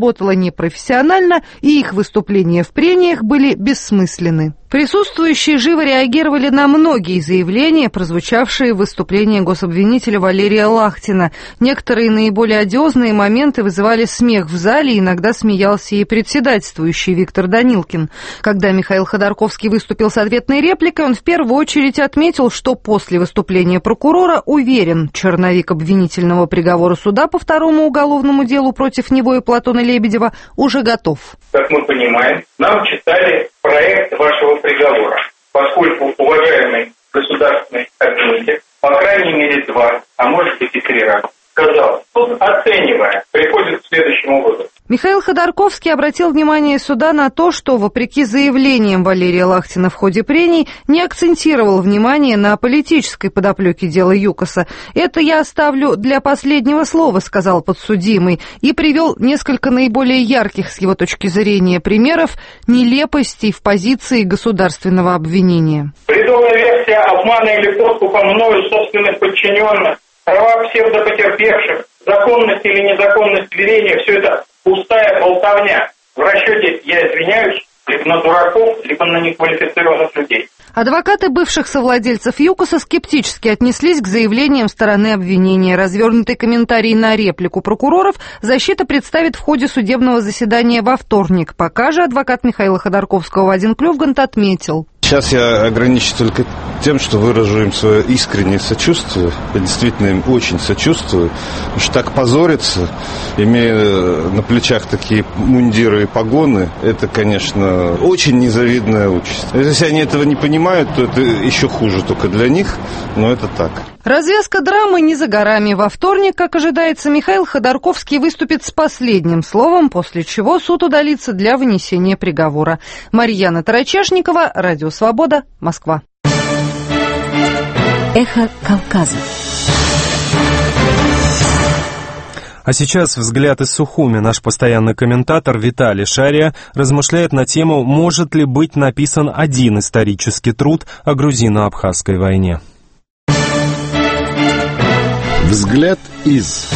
работала непрофессионально, и их выступления в прениях были бессмысленны. Присутствующие живо реагировали на многие заявления, прозвучавшие в выступлении гособвинителя Валерия Лахтина. Некоторые наиболее одиозные моменты вызывали смех в зале, иногда смеялся и председательствующий Виктор Данилкин. Когда Михаил Ходорковский выступил с ответной репликой, он в первую очередь отметил, что после выступления прокурора уверен, черновик обвинительного приговора суда по второму уголовному делу против него и Платона Лебедева уже готов. Как мы понимаем, нам читали проект вашего приговора, поскольку уважаемый государственный обвинитель, по крайней мере два, а может быть и три раза, сказал, суд, оценивая, приходит к следующему выводу. Михаил Ходорковский обратил внимание суда на то, что, вопреки заявлениям Валерия Лахтина в ходе прений, не акцентировал внимание на политической подоплеке дела ЮКОСа. «Это я оставлю для последнего слова», — сказал подсудимый, и привел несколько наиболее ярких с его точки зрения примеров нелепостей в позиции государственного обвинения. Бредовая версия обмана или подкупа мною собственных подчиненных, права псевдопотерпевших, законность или незаконность верения — все это пустая болтовня. В расчете, я извиняюсь, либо на дураков, либо на неквалифицированных людей. Адвокаты бывших совладельцев ЮКОСа скептически отнеслись к заявлениям стороны обвинения. Развернутый комментарий на реплику прокуроров защита представит в ходе судебного заседания во вторник. Пока же адвокат Михаила Ходорковского Вадим Клювгант отметил. Сейчас я ограничусь только тем, что выражу им свое искреннее сочувствие. Я действительно им очень сочувствую. Потому что так позориться, имея на плечах такие мундиры и погоны, это, конечно, очень незавидная участь. Если они этого не понимают, то это еще хуже только для них, но это так. Развязка драмы не за горами. Во вторник, как ожидается, Михаил Ходорковский выступит с последним словом, после чего суд удалится для вынесения приговора. Марьяна Тарачешникова, Радио Свобода, Москва. Эхо Кавказа. А сейчас взгляд из Сухуми. Наш постоянный комментатор Виталий Шария размышляет на тему, может ли быть написан один исторический труд о грузино-абхазской войне. Взгляд из...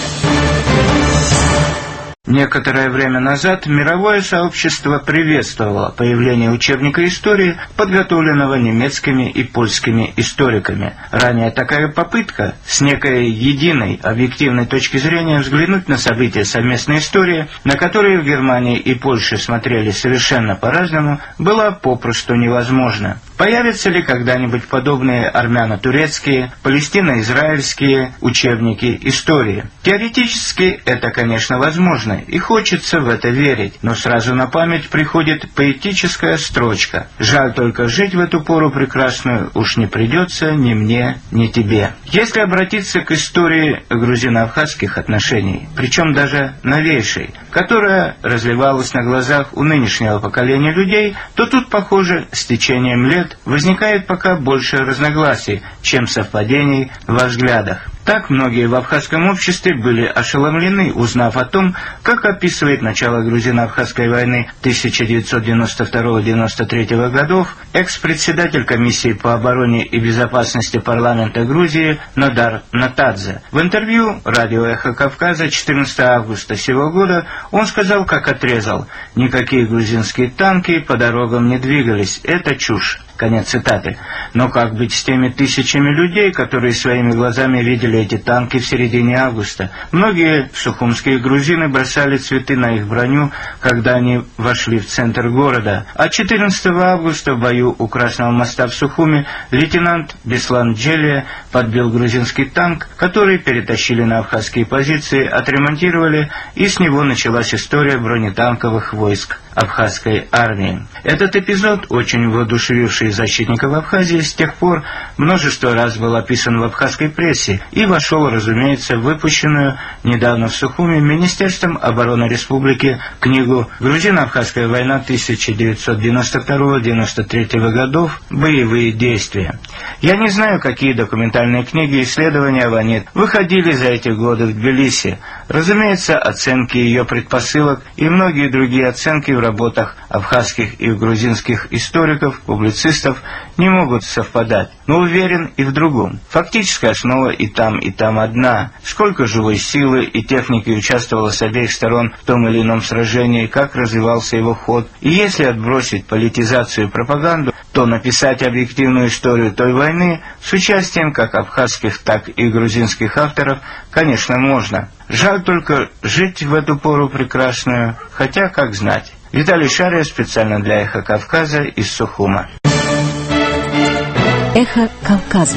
Некоторое время назад мировое сообщество приветствовало появление учебника истории, подготовленного немецкими и польскими историками. Ранее такая попытка с некой единой объективной точки зрения взглянуть на события совместной истории, на которые в Германии и Польше смотрели совершенно по-разному, была попросту невозможна. Появятся ли когда-нибудь подобные армяно-турецкие, палестино-израильские учебники истории? Теоретически это, конечно, возможно, и хочется в это верить, но сразу на память приходит поэтическая строчка: «Жаль только жить в эту пору прекрасную уж не придется ни мне, ни тебе». Если обратиться к истории грузино-абхазских отношений, причем даже новейшей, которая разливалась на глазах у нынешнего поколения людей, то тут, похоже, с течением лет возникает пока больше разногласий, чем совпадений во взглядах. Так многие в абхазском обществе были ошеломлены, узнав о том, как описывает начало грузино-абхазской войны тысяча девятьсот девяносто второго — девяносто третьего годов экс-председатель комиссии по обороне и безопасности парламента Грузии Нодар Натадзе. В интервью радио «Эхо Кавказа» четырнадцатого августа сего года он сказал, как отрезал: «Никакие грузинские танки по дорогам не двигались, это чушь». Конец цитаты. Но как быть с теми тысячами людей, которые своими глазами видели эти танки в середине августа? Многие сухумские грузины бросали цветы на их броню, когда они вошли в центр города. А четырнадцатого августа в бою у Красного моста в Сухуми лейтенант Беслан Джелия подбил грузинский танк, который перетащили на абхазские позиции, отремонтировали, и с него началась история бронетанковых войск абхазской армии. Этот эпизод, очень воодушевивший защитников Абхазии, с тех пор множество раз был описан в абхазской прессе и вошел, разумеется, в выпущенную недавно в Сухуми Министерством обороны республики книгу «Грузино-абхазская война тысяча девятьсот девяносто второго — девяносто третьего годов. Боевые действия». Я не знаю, какие документальные книги и исследования о войне выходили за эти годы в Тбилиси. Разумеется, оценки ее предпосылок и многие другие оценки в работах абхазских и грузинских историков, публицистов журналистов не могут совпадать, но уверен и в другом. Фактическая основа и там, и там одна. Сколько живой силы и техники участвовало с обеих сторон в том или ином сражении, как развивался его ход. И если отбросить политизацию и пропаганду, то написать объективную историю той войны с участием как абхазских, так и грузинских авторов, конечно, можно. Жаль только жить в эту пору прекрасную, хотя как знать. Виталий Шария специально для «Эхо Кавказа» из Сухума. «Эхо Кавказа».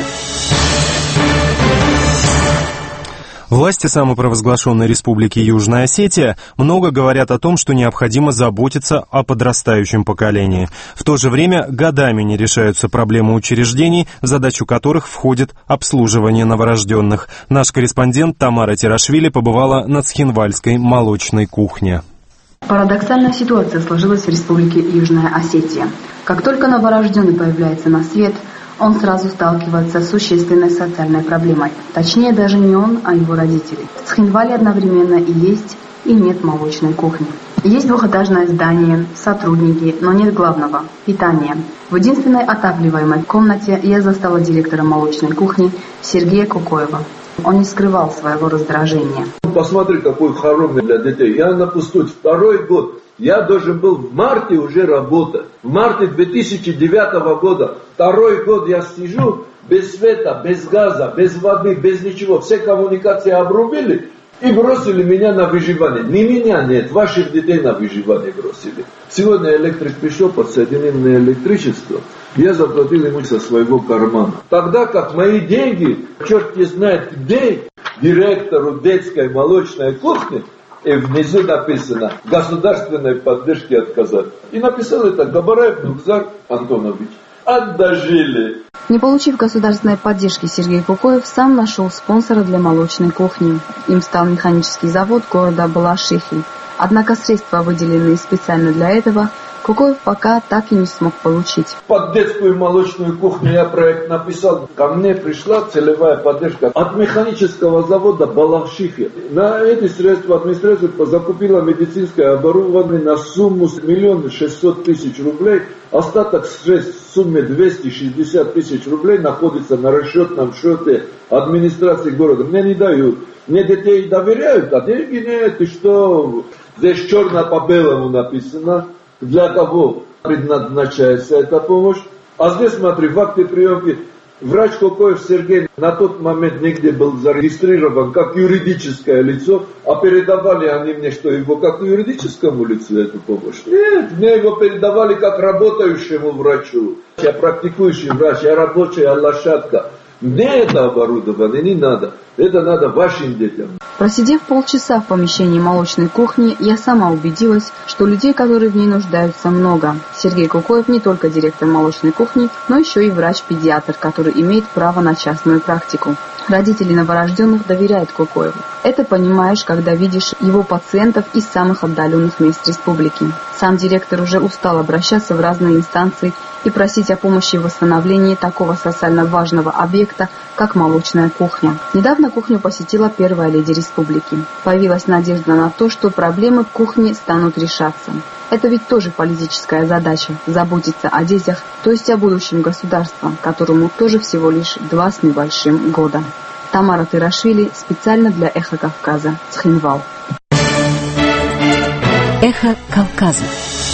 Власти самопровозглашенной Республики Южная Осетия много говорят о том, что необходимо заботиться о подрастающем поколении. В то же время годами не решаются проблемы учреждений, в задачу которых входит обслуживание новорожденных. Наш корреспондент Тамара Терашвили побывала на Цхинвальской молочной кухне. Парадоксальная ситуация сложилась в Республике Южная Осетия. Как только новорожденный появляется на свет, он сразу сталкивается с существенной социальной проблемой. Точнее, даже не он, а его родители. В Цхинвале одновременно и есть, и нет молочной кухни. Есть двухэтажное здание, сотрудники, но нет главного – питания. В единственной отапливаемой комнате я застала директора молочной кухни Сергея Кукоева. Он не скрывал своего раздражения. Посмотри, какой хоромный для детей. Я на пустуть второй год. Я должен был в марте уже работать. В марте две тысячи девятого года. Второй год я сижу без света, без газа, без воды, без ничего. Все коммуникации обрубили и бросили меня на выживание. Не меня, нет, ваших детей на выживание бросили. Сегодня электрик пришел, подсоединил на электричество. Я заплатил ему со своего кармана. Тогда как мои деньги, черт не знает где, директору детской молочной кухни, и внизу написано «Государственной поддержки отказать». И написал это Габараев Нукзар Антонович. Отдожили. Не получив государственной поддержки, Сергей Кукоев сам нашел спонсора для молочной кухни. Им стал механический завод города Балашихи. Однако средства, выделенные специально для этого, Кукоев пока так и не смог получить. Под детскую молочную кухню я проект написал. Ко мне пришла целевая поддержка от механического завода Балашихи. На эти средства администрация закупила медицинское оборудование на сумму миллион шестьсот тысяч рублей. Остаток средств в сумме двести шестьдесят тысяч рублей находится на расчетном счете администрации города. Мне не дают. Мне детей доверяют, а деньги нет. И что? Здесь черно по белому написано. Для кого предназначается эта помощь. А здесь, смотри, в акте приемки врач Кукоев Сергей на тот момент нигде был зарегистрирован как юридическое лицо, а передавали они мне, что его как юридическому лицу эту помощь. Нет, мне его передавали как работающему врачу. Я практикующий врач, я рабочая лошадка. Мне это оборудование не надо. Это надо вашим детям. Просидев полчаса в помещении молочной кухни, я сама убедилась, что людей, которые в ней нуждаются, много. Сергей Кукоев не только директор молочной кухни, но еще и врач-педиатр, который имеет право на частную практику. Родители новорожденных доверяют Кукоеву. Это понимаешь, когда видишь его пациентов из самых отдаленных мест республики. Сам директор уже устал обращаться в разные инстанции и просить о помощи в восстановлении такого социально важного объекта, как молочная кухня. Недавно кухню посетила первая леди республики. Появилась надежда на то, что проблемы кухни станут решаться. Это ведь тоже политическая задача – заботиться о детях, то есть о будущем государства, которому тоже всего лишь два с небольшим года. Тамара Терашвили специально для «Эхо Кавказа», Цхинвал. «Эхо Кавказа».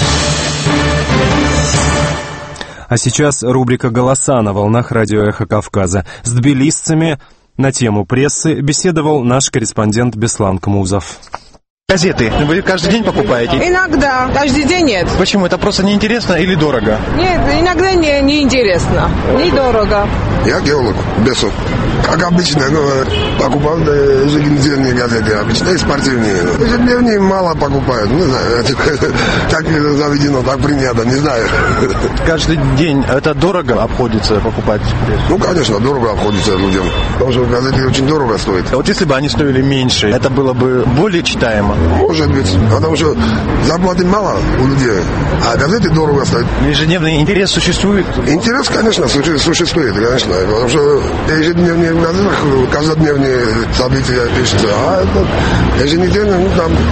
А сейчас рубрика «Голоса» на волнах радио «Эхо Кавказа». С тбилисцами на тему прессы беседовал наш корреспондент Беслан Кмузов. Газеты вы каждый день покупаете? Иногда, каждый день нет. Почему? Это просто неинтересно или дорого? Нет, иногда не, не интересно, недорого. Я геолог, Бесов. Как обычно, ну, покупал еженедельные газеты, обычно и спортивные. Ежедневные мало покупают, не знаю, так заведено, так принято, не знаю. Каждый день это дорого обходится покупать? Ну, конечно, дорого обходится людям, потому что газеты очень дорого стоят. А вот если бы они стоили меньше, это было бы более читаемо? Может быть, потому что зарплаты мало у людей, а газеты дорого стоят. Ежедневный интерес существует? Интерес, конечно, существует, конечно, потому что ежедневные в газетах каждодневные события пишутся, а это еженедельно, ну, там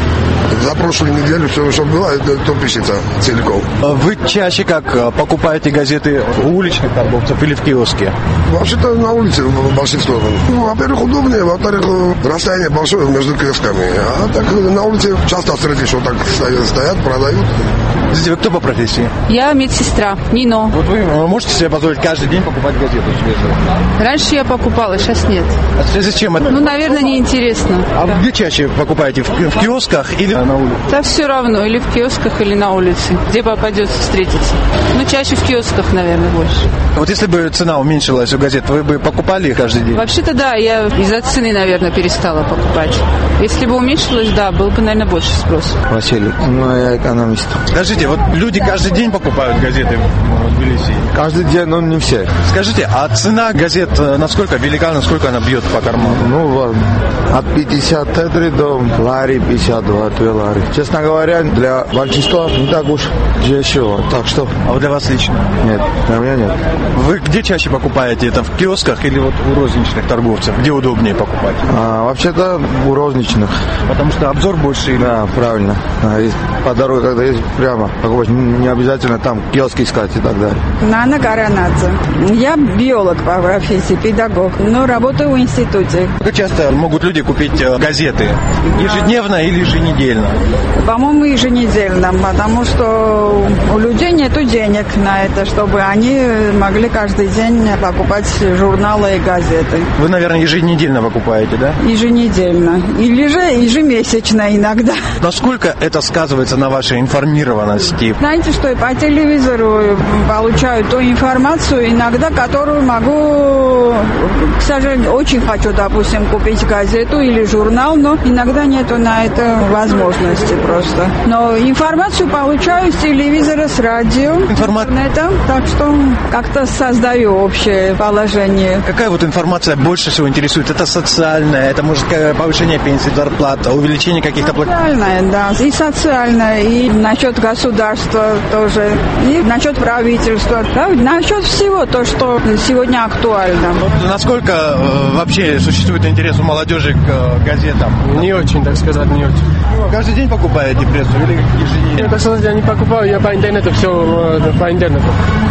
За прошлую неделю все, что было, это то пишется целиком. Вы чаще как покупаете газеты у уличных торговцев или в киоске? Вообще-то на улице большинство. Ну, во-первых, удобнее, во-вторых, расстояние большое между киосками. А так на улице часто встретишь, что так стоят, продают. Вы кто по профессии? Я медсестра, Нино. Вот вы можете себе позволить каждый день покупать газету свежую? Раньше я покупала, сейчас нет. А в связи с чем это? Ну, наверное, неинтересно. А да. Где чаще покупаете? В, в киосках или на улице? Да все равно, или в киосках, или на улице. Где попадется встретиться. Ну, чаще в киосках, наверное, больше. Вот если бы цена уменьшилась у газет, вы бы покупали их каждый день? Вообще-то да, я из-за цены, наверное, перестала покупать. Если бы уменьшилось, да, был бы, наверное, больше спрос. Василий, ну, я экономист. Скажите, вот люди каждый день покупают газеты в Тбилиси? Каждый день, но не все. Скажите, а цена газет насколько велика, насколько она бьет по карману? Ну, от пятьдесят тетри до лари, пятьдесят два лари. Честно говоря, для большинства не так уж дешево. Так что... А вот для вас лично? Нет, для меня нет. Вы где чаще покупаете? Это в киосках или вот у розничных торговцев? Где удобнее покупать? А, вообще-то у розничных. Потому что обзор больше? Или... Да, правильно. А, по дороге, когда есть прямо покупать, не обязательно там киоски искать и так далее. Нана Гаранадзе. Я биолог по профессии, педагог, но работаю в институте. Как часто могут люди купить газеты? Ежедневно или еженедельно? По-моему, еженедельно, потому что у людей нет денег на это, чтобы они могли каждый день покупать журналы и газеты. Вы, наверное, еженедельно покупаете, да? Еженедельно. Или же ежемесячно иногда. Насколько это сказывается на вашей информированности? Знаете, что и по телевизору получаю ту информацию, иногда, которую могу, к сожалению, очень хочу, допустим, купить газету или журнал, но иногда нету на это возможности просто. Но информацию получаю с телевизора, с радио, Информат... интернета, так что как-то создаю общее положение. Какая вот информация больше всего интересует? Это социальная, это может повышение пенсии, зарплата, увеличение каких-то... Социальная, да, и социальная, и насчет государства тоже, и насчет правительства, да, насчет всего то, что сегодня актуально. Вот насколько э, вообще существует интерес у молодежи к э, газетам? Не очень, так сказать, не очень. Ну, каждый день покупаете прессу или ежедневно? Я, так сказать, я не покупаю, я по интернету, все э, по интернету.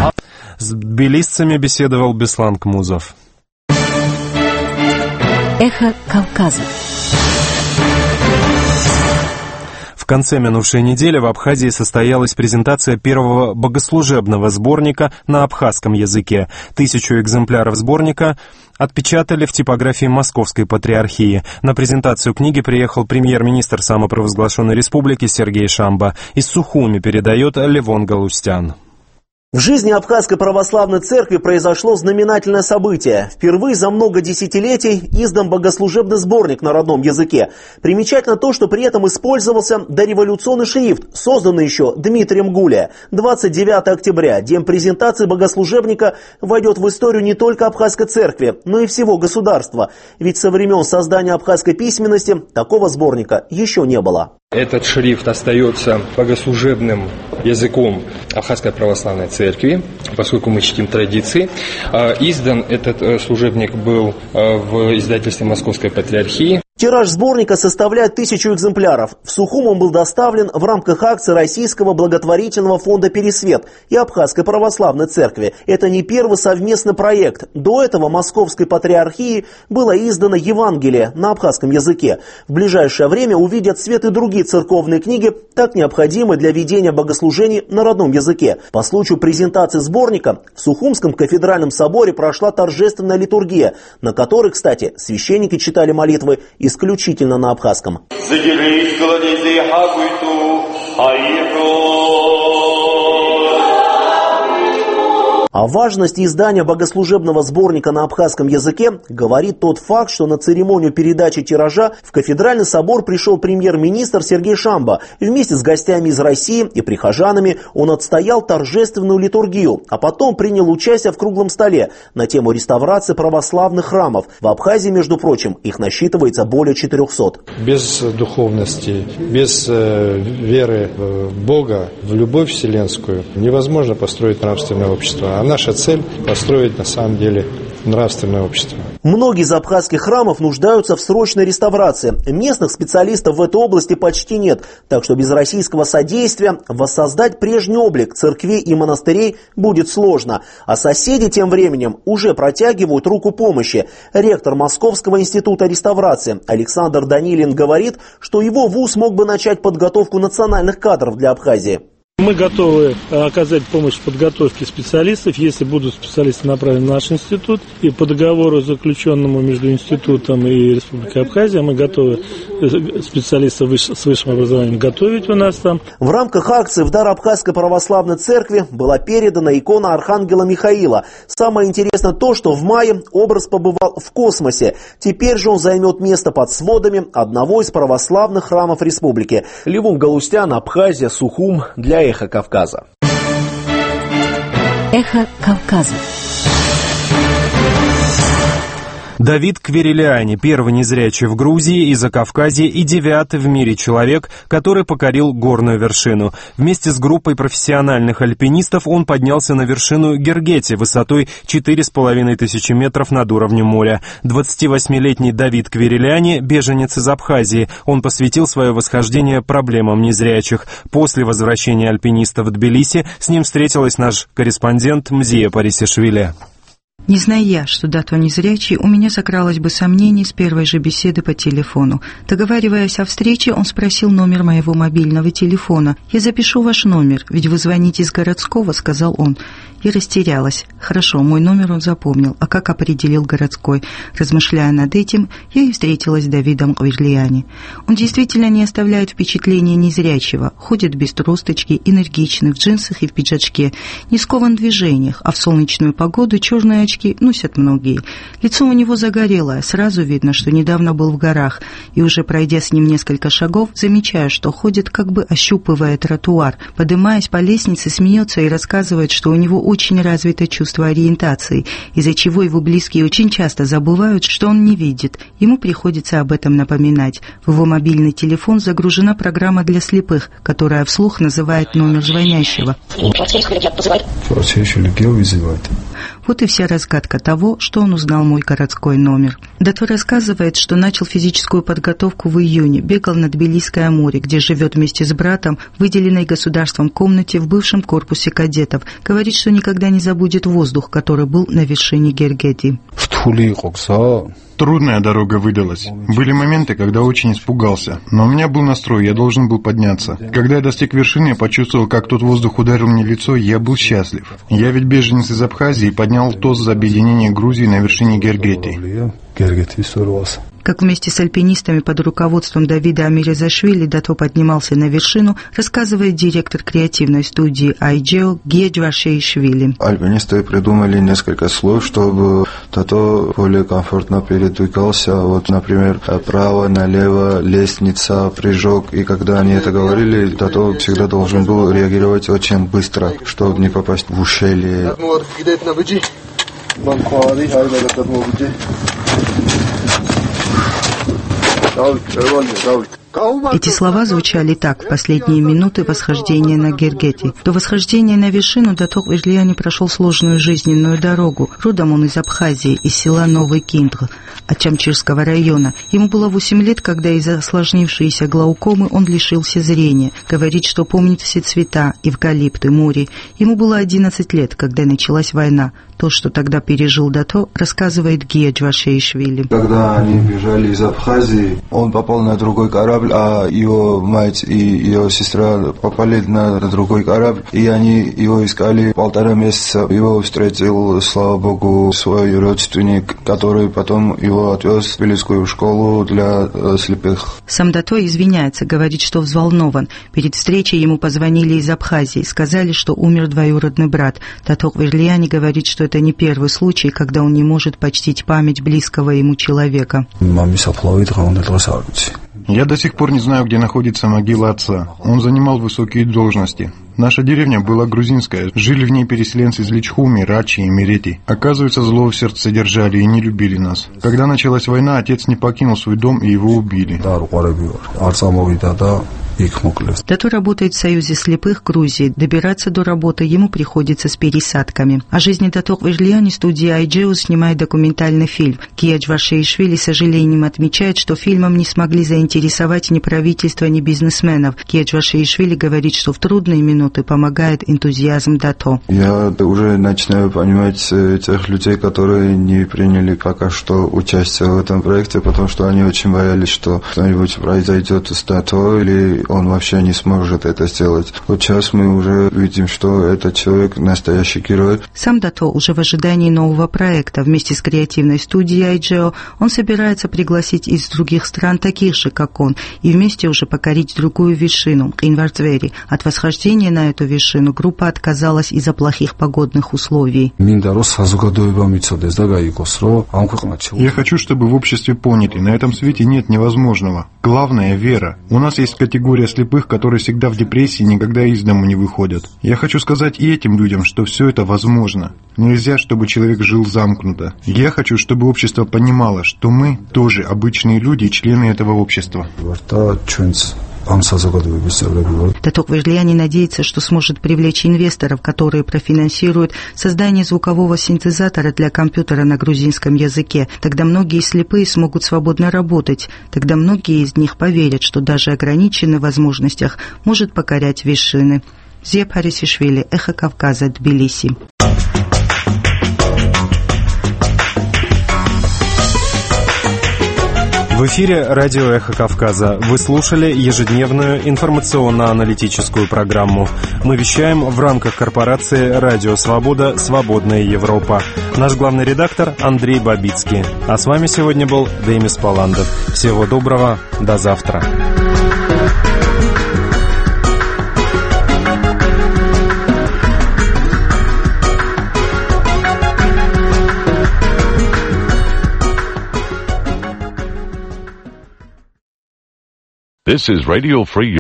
С тбилисцами беседовал Беслан Кмузов. Эхо Кавказа. В конце минувшей недели в Абхазии состоялась презентация первого богослужебного сборника на абхазском языке. Тысячу экземпляров сборника отпечатали в типографии Московской Патриархии. На презентацию книги приехал премьер-министр самопровозглашенной республики Сергей Шамба. Из Сухуми передает Левон Галустян. В жизни Абхазской православной церкви произошло знаменательное событие. Впервые за много десятилетий издан богослужебный сборник на родном языке. Примечательно то, что при этом использовался дореволюционный шрифт, созданный еще Дмитрием Гуля. двадцать девятого октября, день презентации богослужебника, войдет в историю не только Абхазской церкви, но и всего государства. Ведь со времен создания абхазской письменности такого сборника еще не было. Этот шрифт остается богослужебным языком Абхазской православной церкви, поскольку мы чтим традиции. Издан этот служебник был в издательстве Московской Патриархии. Тираж сборника составляет тысячу экземпляров. В Сухум он был доставлен в рамках акции Российского благотворительного фонда «Пересвет» и Абхазской православной церкви. Это не первый совместный проект. До этого Московской Патриархии было издано Евангелие на абхазском языке. В ближайшее время увидят свет и другие церковные книги, так необходимые для ведения богослужений на родном языке. По случаю презентации сборника в Сухумском кафедральном соборе прошла торжественная литургия, на которой, кстати, священники читали молитвы исключительно на абхазском. О важности издания богослужебного сборника на абхазском языке говорит тот факт, что на церемонию передачи тиража в кафедральный собор пришел премьер-министр Сергей Шамба. Вместе с гостями из России и прихожанами он отстоял торжественную литургию, а потом принял участие в круглом столе на тему реставрации православных храмов. В Абхазии, между прочим, их насчитывается более четырехсот. Без духовности, без э, веры в Бога, в любовь вселенскую невозможно построить нравственное общество. А наша цель – построить на самом деле нравственное общество. Многие из абхазских храмов нуждаются в срочной реставрации. Местных специалистов в этой области почти нет, так что без российского содействия воссоздать прежний облик церквей и монастырей будет сложно. А соседи тем временем уже протягивают руку помощи. Ректор Московского института реставрации Александр Данилин говорит, что его вуз мог бы начать подготовку национальных кадров для Абхазии. Мы готовы оказать помощь в подготовке специалистов, если будут специалисты направлены в наш институт. И по договору, заключенному между институтом и Республикой Абхазия, мы готовы специалистов с высшим образованием готовить у нас там. В рамках акции в дар Абхазской православной церкви была передана икона Архангела Михаила. Самое интересное то, что в мае образ побывал в космосе. Теперь же он займет место под сводами одного из православных храмов республики. Левон Галустян, Абхазия, Сухум для Эхо Кавказа. Эхо Кавказа. Давид Квереляни, первый незрячий в Грузии и Закавказье и девятый в мире человек, который покорил горную вершину. Вместе с группой профессиональных альпинистов он поднялся на вершину Гергети высотой четыре с половиной тысячи метров над уровнем моря. двадцативосьмилетний Давид Квереляни – беженец из Абхазии. Он посвятил свое восхождение проблемам незрячих. После возвращения альпиниста в Тбилиси с ним встретилась наш корреспондент Мзия Парисишвили. Не зная я, что Дато незрячий, у меня закралось бы сомнение с первой же беседы по телефону. Договариваясь о встрече, он спросил номер моего мобильного телефона. «Я запишу ваш номер, ведь вы звоните из городского», — сказал он. Я растерялась. Хорошо, мой номер он запомнил, а как определил городской? Размышляя над этим, я и встретилась с Давидом Квереляни. Он действительно не оставляет впечатления незрячего, ходит без тросточки, энергичный, в джинсах и в пиджачке, не скован в движениях, а в солнечную погоду черные очки носят многие. Лицо у него загорелое, сразу видно, что недавно был в горах, и уже пройдя с ним несколько шагов, замечаю, что ходит, как бы ощупывая тротуар, поднимаясь по лестнице, смеется и рассказывает, что у него очень развито чувство ориентации, из-за чего его близкие очень часто забывают, что он не видит. Ему приходится об этом напоминать. В его мобильный телефон загружена программа для слепых, которая вслух называет номер звонящего. Вот и вся разгадка того, что он узнал мой городской номер. Дато рассказывает, что начал физическую подготовку в июне, бегал на Тбилисское море, где живет вместе с братом в выделенной государством комнате в бывшем корпусе кадетов. Говорит, что никогда не забудет воздух, который был на вершине Гергети. Трудная дорога выдалась. Были моменты, когда очень испугался. Но у меня был настрой, я должен был подняться. Когда я достиг вершины, я почувствовал, как тот воздух ударил мне в лицо, и я был счастлив. Я ведь беженец из Абхазии и поднял тост за объединение Грузии на вершине Гергети. Как вместе с альпинистами под руководством Давида Амирзашвили Дато поднимался на вершину, рассказывает директор креативной студии Айджео Геджвашеишвили. Альпинисты придумали несколько слов, чтобы Дато более комфортно передвигался. Вот, например, право, налево, лестница, прыжок. И когда они это говорили, Дато всегда должен был реагировать очень быстро, чтобы не попасть в ущелье. Эти слова звучали так в последние минуты восхождения на Гергети. До восхождения на вершину Дато Квереляни прошел сложную жизненную дорогу. Родом он из Абхазии, из села Новый Киндр, от Чамчирского района. Ему было восемь лет, когда из-за осложнившейся глаукомы он лишился зрения. Говорит, что помнит все цвета, эвкалипты, море. Ему было одиннадцать лет, когда началась война. То, что тогда пережил Дато, рассказывает Геджвашеишвили. Когда они бежали из Абхазии, он попал на другой корабль, а его мать и ее сестра попали на другой корабль, и они его искали полтора месяца. Его встретил, слава богу, свой родственник, который потом его отвез в Тбилисскую школу для слепых. Сам Дато извиняется, говорит, что взволнован. Перед встречей ему позвонили из Абхазии, сказали, что умер двоюродный брат. Дато Квереляни говорит, что это не первый случай, когда он не может почтить память близкого ему человека. Я до сих пор не знаю, где находится могила отца. Он занимал высокие должности. Наша деревня была грузинская, жили в ней переселенцы из Личхуми, Рачи и Мерети. Оказывается, зло в сердце держали и не любили нас. Когда началась война, отец не покинул свой дом и его убили. Дато работает в Союзе слепых Грузии. Добираться до работы ему приходится с пересадками. О жизни Дато в Ижлияне студия Айджео снимает документальный фильм. Кия Джваршеишвили с сожалением отмечает, что фильмом не смогли заинтересовать ни правительство, ни бизнесменов. Кия Джваршеишвили говорит, что в трудные минуты помогает энтузиазм Дато. Я уже начинаю понимать тех людей, которые не приняли пока что участие в этом проекте, потому что они очень боялись, что что-нибудь произойдет с Дато или он вообще не сможет это сделать. Вот сейчас мы уже видим, что этот человек настоящий герой. Сам Дато уже в ожидании нового проекта. Вместе с креативной студией Айджео он собирается пригласить из других стран таких же, как он, и вместе уже покорить другую вершину – Инвартвери. От восхождения на эту вершину группа отказалась из-за плохих погодных условий. Я хочу, чтобы в обществе поняли, на этом свете нет невозможного. Главное – вера. У нас есть категория слепых, которые всегда в депрессии, никогда из дому не выходят. Я хочу сказать и этим людям, что все это возможно. Нельзя, чтобы человек жил замкнуто. Я хочу, чтобы общество понимало, что мы тоже обычные люди и члены этого общества. Дато в Ижлияне надеется, что сможет привлечь инвесторов, которые профинансируют создание звукового синтезатора для компьютера на грузинском языке. Тогда многие слепые смогут свободно работать. Тогда многие из них поверят, что даже ограниченный в возможностях может покорять вершины. Зия Парисишвили, Эхо Кавказа, Тбилиси. В эфире радио «Эхо Кавказа». Вы слушали ежедневную информационно-аналитическую программу. Мы вещаем в рамках корпорации «Радио Свобода. Свободная Европа». Наш главный редактор Андрей Бабицкий. А с вами сегодня был Демис Паландов. Всего доброго. До завтра. This is Radio Free